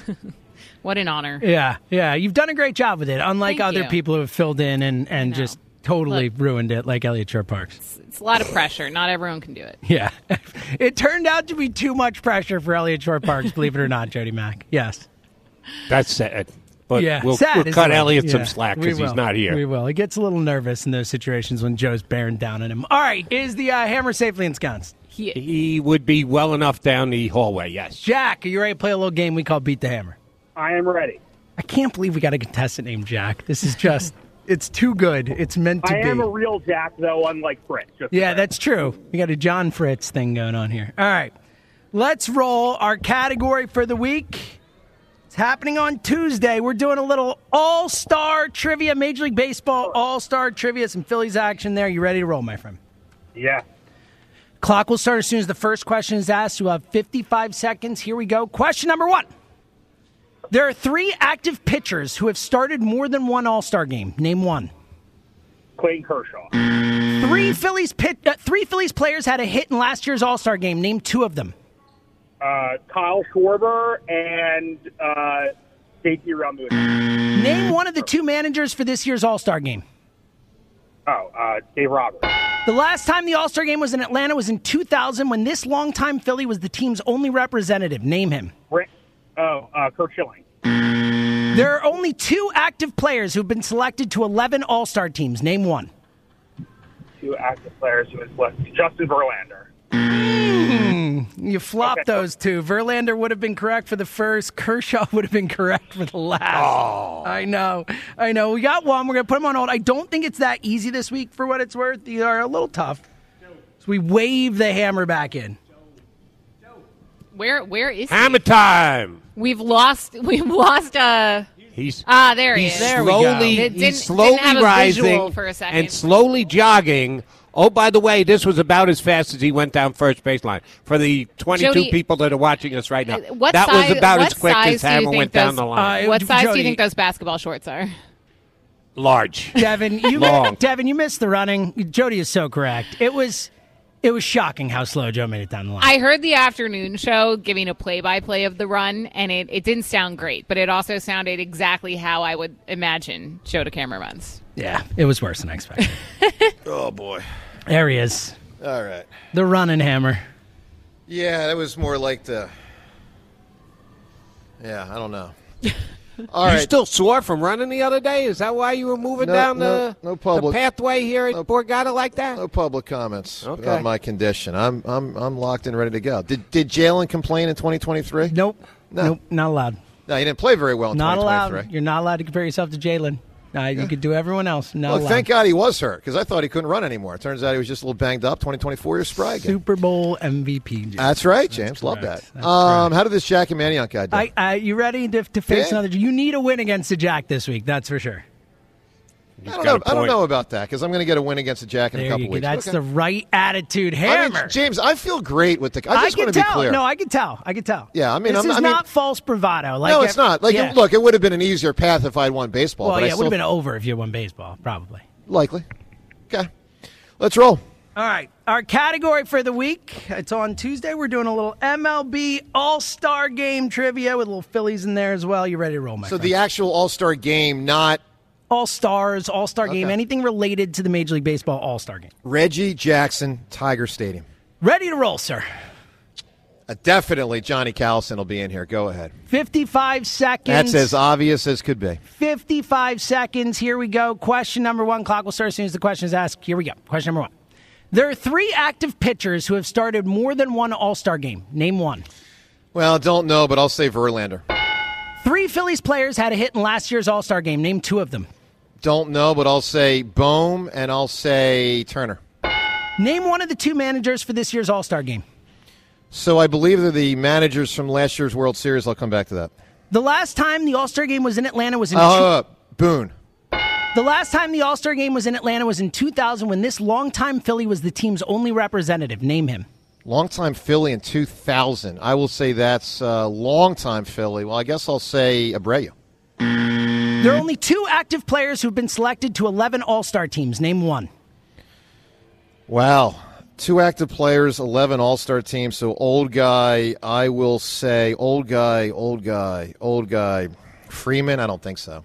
What an honor. Yeah. You've done a great job with it, unlike Thank other you. people who have filled in and just totally ruined it, like Elliot Shore-Parks. It's a lot of pressure. Not everyone can do it. Yeah. It turned out to be too much pressure for Elliot Shore-Parks, believe it or not, Jody Mack. Yes. That's sad. But we'll sad cut well. Elliot some slack because We he's will. not here. We will. He gets a little nervous in those situations when Joe's bearing down on him. All right. Is the hammer safely ensconced? He would be well enough down the hallway, yes. Jack, are you ready to play a little game we call Beat the Hammer? I am ready. I can't believe we got a contestant named Jack. This is just, it's too good. It's meant to be. I am a real Jack, though, unlike Fritz. Yeah, that's true. We got a John Fritz thing going on here. All right. Let's roll our category for the week. It's happening on Tuesday. We're doing a little all-star trivia, Major League Baseball all-star trivia, some Phillies action there. You ready to roll, my friend? Yeah. Clock will start as soon as the first question is asked. You'll have 55 seconds. Here we go. Question number 1. There are 3 active pitchers who have started more than one all-star game. Name one. Clayton Kershaw. 3 Phillies players had a hit in last year's all-star game. Name 2 of them. Kyle Schwarber and JT Realmuto. Name one of the 2 managers for this year's all-star game. Dave Roberts. The last time the all-star game was in Atlanta was in 2000 when this longtime Philly was the team's only representative. Name him. Kurt Schilling. There are only 2 active players who've been selected to 11 all-star teams. Name one. 2 active players who have been selected. Justin Verlander. You flopped those 2. Verlander would have been correct for the first. Kershaw would have been correct for the last. Oh. I know. We got one. We're going to put him on hold. I don't think it's that easy this week for what it's worth. They are a little tough. So we wave the hammer back in. Where is Hammer time. We've lost. He's there he is. There we go. He's slowly didn't have a rising visual for a second. and slowly jogging. Oh, by the way, this was about as fast as he went down first baseline. For the 22 Jody, people that are watching us right now, what that size, was about what as quick size as do you Hammer think went down the line. What size do Jody, you think those basketball shorts are? Large. Devin, Long. you missed the running. Jody is so correct. It was shocking how slow Joe made it down the line. I heard the afternoon show giving a play-by-play of the run, and it didn't sound great, but it also sounded exactly how I would imagine Joe DeCamara runs. Yeah, it was worse than I expected. Oh, boy. There he is. All right. The running hammer. Yeah, that was more like the... Yeah, I don't know. All you right. still sore from running the other day? Is that why you were moving down the pathway here at Borgata like that? No public comments Okay. about my condition. I'm locked and ready to go. Did Jalen complain in 2023? Nope, not allowed. No, he didn't play very well in Not 2023. allowed. You're not allowed to compare yourself to Jalen. You could do everyone else. Not Look, allowed. thank God he was hurt because I thought he couldn't run anymore. It turns out he was just a little banged up. 2024 year spry again. Super Bowl MVP. James. That's right, James. Love that. How did this Jack and Manioc guy do? You ready to face Yeah. another? You need a win against the Jack this week. That's for sure. I don't know about that because I'm going to get a win against the Jack in a couple weeks. That's the right attitude, Hammer. James, I feel great with the. I just want to be clear. No, I can tell. Yeah, I mean, this is not false bravado. No, it's not. Look, it would have been an easier path if I'd won baseball. Well, but it would have been over if you won baseball, probably. Likely. Okay, let's roll. All right, our category for the week. It's on Tuesday. We're doing a little MLB All-Star Game trivia with little Phillies in there as well. You ready to roll, my friend? The actual All-Star Game, not All-Stars, All-Star Game, anything related to the Major League Baseball All-Star Game. Reggie Jackson, Tiger Stadium. Ready to roll, sir. Definitely Johnny Callison will be in here. Go ahead. 55 seconds. That's as obvious as could be. 55 seconds. Here we go. Question number one. Clock will start as soon as the question is asked. Here we go. Question number one. There are 3 active pitchers who have started more than one All-Star game. Name one. Well, don't know, but I'll say Verlander. 3 Phillies players had a hit in last year's All-Star game. Name 2 of them. Don't know, but I'll say Bohm and I'll say Turner. Name one of the 2 managers for this year's All-Star game. So I believe they're the managers from last year's World Series. I'll come back to that. The last time the All-Star game was in Atlanta was in Boone. The last time the All-Star game was in Atlanta was in 2000 when this longtime Philly was the team's only representative. Name him. Longtime Philly in 2000. I will say that's longtime Philly. Well, I guess I'll say Abreu. There are only 2 active players who've been selected to 11 All-Star teams. Name one. Wow. 2 active players, 11 All-Star teams. So old guy, I will say old guy. Freeman, I don't think so.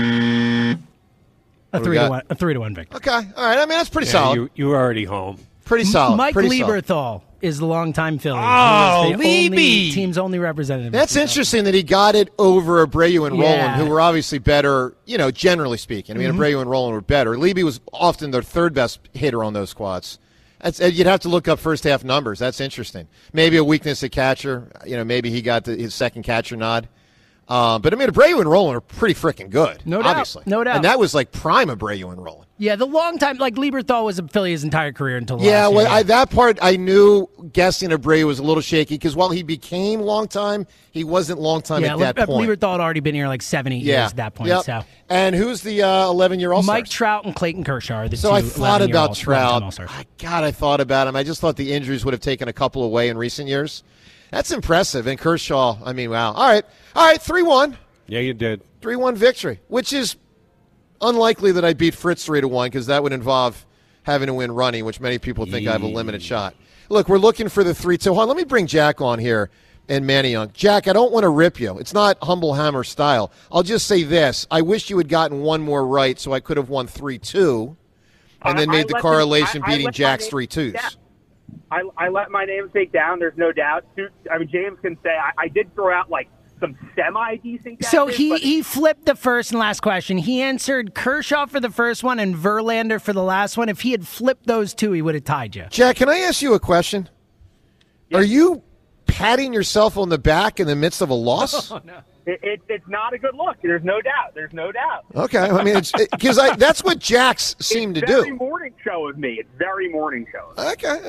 A 3-1 victory. Okay. All right. I mean, that's pretty solid. You were already home. Pretty solid. Mike pretty Lieberthal solid. is the longtime Philly. Oh, the team's only representative. That's interesting that he got it over Abreu and Roland, who were obviously better, generally speaking. I mean, Abreu and Roland were better. Libby was often their 3rd best hitter on those squads. You'd have to look up first half numbers. That's interesting. Maybe a weakness at catcher. Maybe he got his second catcher nod. But I mean, Abreu and Roland are pretty freaking good. No doubt. Obviously. No doubt. And that was like prime Abreu and Roland. Yeah, the long time, like Lieberthal was a Philly his entire career until last year. That part I knew. Guessing Abreu was a little shaky because while he became long time, he wasn't long time at that point. Lieberthal had already been here like 7-8 years at that point. Yep. So. And who's the 11-year All-Stars? Mike Trout and Clayton Kershaw are the 2 So I thought about Trout. All-Stars. God, I thought about him. I just thought the injuries would have taken a couple away in recent years. That's impressive. And Kershaw, I mean, wow. All right, 3-1. Yeah, you did. 3-1 victory, which is unlikely that I beat Fritz 3-1 because that would involve having to win running, which many people think I have a limited shot. Look, we're looking for the 3-2. Hold on, let me bring Jack on here and Manny Young. Jack, I don't want to rip you. It's not Humble Hammer style. I'll just say this. I wish you had gotten one more right so I could have won 3-2 and then made the correlation beating Jack's 3-2s. Yeah. I let my namesake down, there's no doubt. I mean, James can say I did throw out like some semi-decent guesses. So he flipped the first and last question. He answered Kershaw for the first one and Verlander for the last one. If he had flipped those 2, he would have tied you. Jack, can I ask you a question? Yeah. Are you patting yourself on the back in the midst of a loss? Oh, no. It's not a good look. There's no doubt. Okay. I mean, it's because that's what Jacks seem to do. It's very morning show of me. It's very morning show. Okay.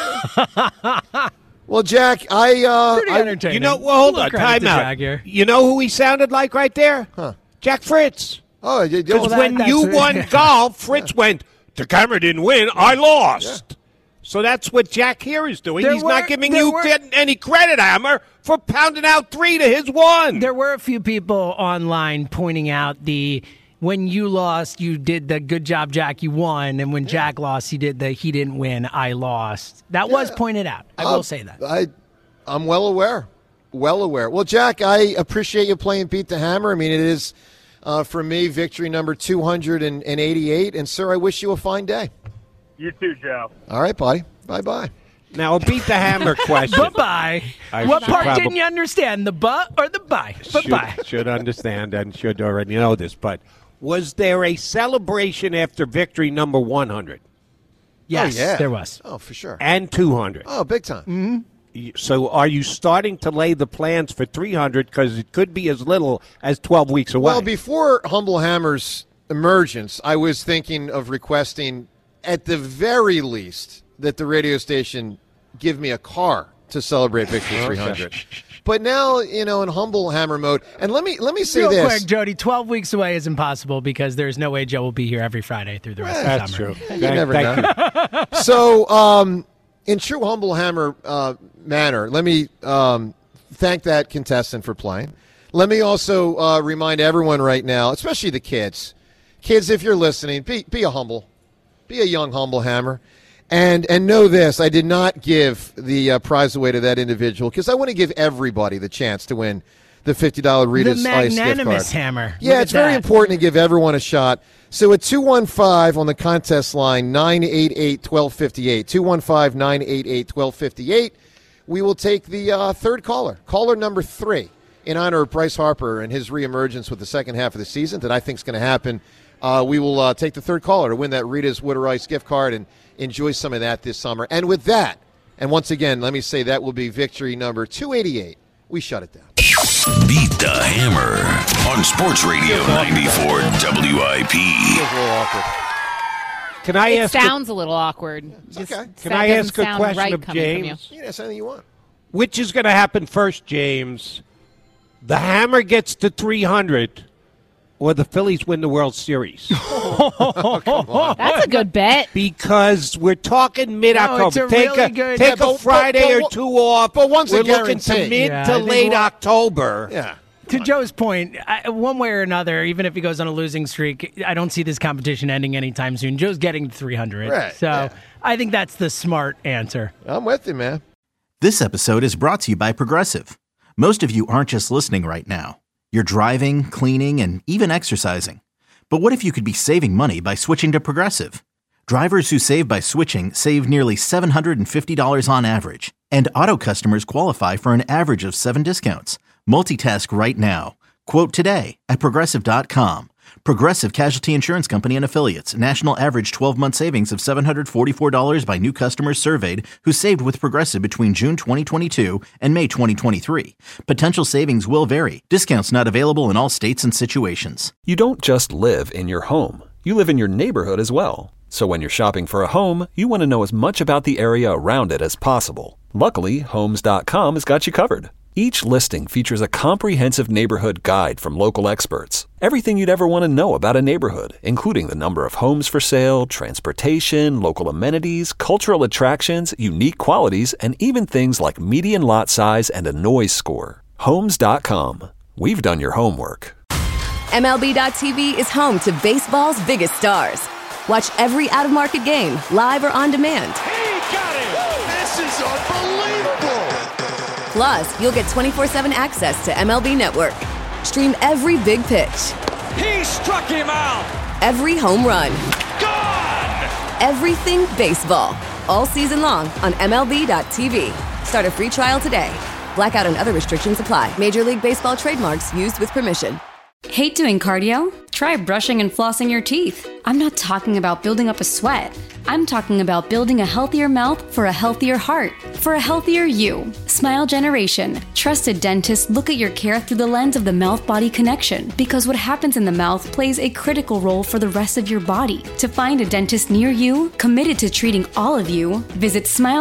Well, Jack, pretty entertaining. Hold on, time out. You know who he sounded like right there? Huh. Jack Fritz. Oh, because when you won golf, Fritz went, the camera didn't win, I lost. Yeah. So that's what Jack here is doing. He's not giving you any credit, Hammer, for pounding out 3 to his 1. There were a few people online pointing out when you lost, you did the good job, Jack, you won. And when Jack lost, he did he didn't win, I lost. That was pointed out. I will say that. I'm well aware. Well, Jack, I appreciate you playing Beat the Hammer. I mean, it is, for me, victory number 288. And, sir, I wish you a fine day. You too, Joe. All right, buddy. Bye-bye. Now, a Beat the Hammer question. Bye-bye. What part didn't you understand, the but or the bye? Bye-bye. Should understand and should already know this, but was there a celebration after victory number 100? Yes, there was. Oh, for sure. And 200. Oh, big time. Mm-hmm. So are you starting to lay the plans for 300 because it could be as little as 12 weeks away? Well, before Humble Hammer's emergence, I was thinking of requesting, at the very least, that the radio station give me a car to celebrate Victory 300. But now, in humble hammer mode. And let me say Real this. quick, Jody, 12 weeks away is impossible because there's no way Joe will be here every Friday through the rest of the summer. That's true. You never know. So, in true humble hammer manner, let me thank that contestant for playing. Let me also remind everyone right now, especially the kids. Kids, if you're listening, be a young humble hammer. And know this, I did not give the prize away to that individual because I want to give everybody the chance to win the $50 Rita's Ice gift card. The magnanimous hammer. Yeah, it's very important to give everyone a shot. So at 215 on the contest line, 988-1258, 215-988-1258, we will take the third caller, caller number 3, in honor of Bryce Harper and his reemergence with the second half of the season that I think is going to happen. We will take the third caller to win that Rita's Water Ice gift card and enjoy some of that this summer. And with that, and once again, let me say that will be victory number 288. We shut it down. Beat the Hammer on Sports Radio 94 WIP. Can I It ask? sounds a little awkward. Okay. Can I ask a question of James? You can ask anything you want. Which is going to happen first, James? The Hammer gets to 300, or the Phillies win the World Series? That's a good bet. Because we're talking mid-October. No, it's a really good- take Yeah, a Friday or two off. But once we're a looking to guarantee. mid Yeah, I to think late we'll- October. Yeah. To Joe's point, one way or another, even if he goes on a losing streak, I don't see this competition ending anytime soon. Joe's getting to 300. Right, So yeah. I think that's the smart answer. I'm with you, man. This episode is brought to you by Progressive. Most of you aren't just listening right now. You're driving, cleaning, and even exercising. But what if you could be saving money by switching to Progressive? Drivers who save by switching save nearly $750 on average. And auto customers qualify for an average of 7 discounts. Multitask right now. Quote today at Progressive.com. Progressive Casualty Insurance Company and Affiliates. National average 12-month savings of $744 by new customers surveyed who saved with Progressive between June 2022 and May 2023. Potential savings will vary. Discounts not available in all states and situations. You don't just live in your home. You live in your neighborhood as well. So when you're shopping for a home, you want to know as much about the area around it as possible. Luckily, Homes.com has got you covered. Each listing features a comprehensive neighborhood guide from local experts. Everything you'd ever want to know about a neighborhood, including the number of homes for sale, transportation, local amenities, cultural attractions, unique qualities, and even things like median lot size and a noise score. Homes.com. We've done your homework. MLB.tv is home to baseball's biggest stars. Watch every out-of-market game, live or on demand. This is unbelievable. Plus, you'll get 24/7 access to MLB Network. Stream every big pitch. He struck him out. Every home run. Gone. Everything baseball. All season long on MLB.tv. Start a free trial today. Blackout and other restrictions apply. Major League Baseball trademarks used with permission. Hate doing cardio? Try brushing and flossing your teeth. I'm not talking about building up a sweat. I'm talking about building a healthier mouth for a healthier heart, for a healthier you. Smile Generation. Trusted dentists look at your care through the lens of the mouth-body connection because what happens in the mouth plays a critical role for the rest of your body. To find a dentist near you, committed to treating all of you, visit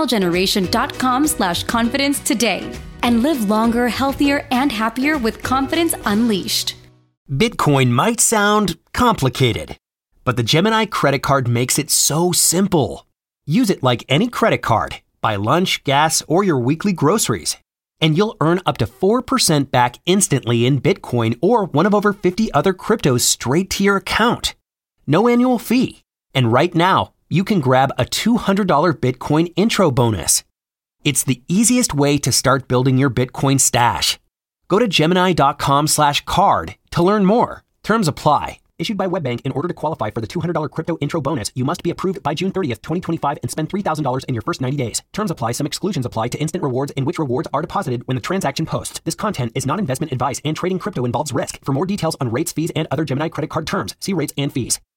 smilegeneration.com/confidence today and live longer, healthier, and happier with confidence unleashed. Bitcoin might sound complicated, but the Gemini credit card makes it so simple. Use it like any credit card. Buy lunch, gas, or your weekly groceries, and you'll earn up to 4% back instantly in Bitcoin or one of over 50 other cryptos straight to your account. No annual fee. And right now, you can grab a $200 Bitcoin intro bonus. It's the easiest way to start building your Bitcoin stash. Go to Gemini.com/card to learn more. Terms apply. Issued by WebBank. In order to qualify for the $200 crypto intro bonus, you must be approved by June 30th, 2025 and spend $3,000 in your first 90 days. Terms apply. Some exclusions apply to instant rewards in which rewards are deposited when the transaction posts. This content is not investment advice and trading crypto involves risk. For more details on rates, fees, and other Gemini credit card terms, see rates and fees.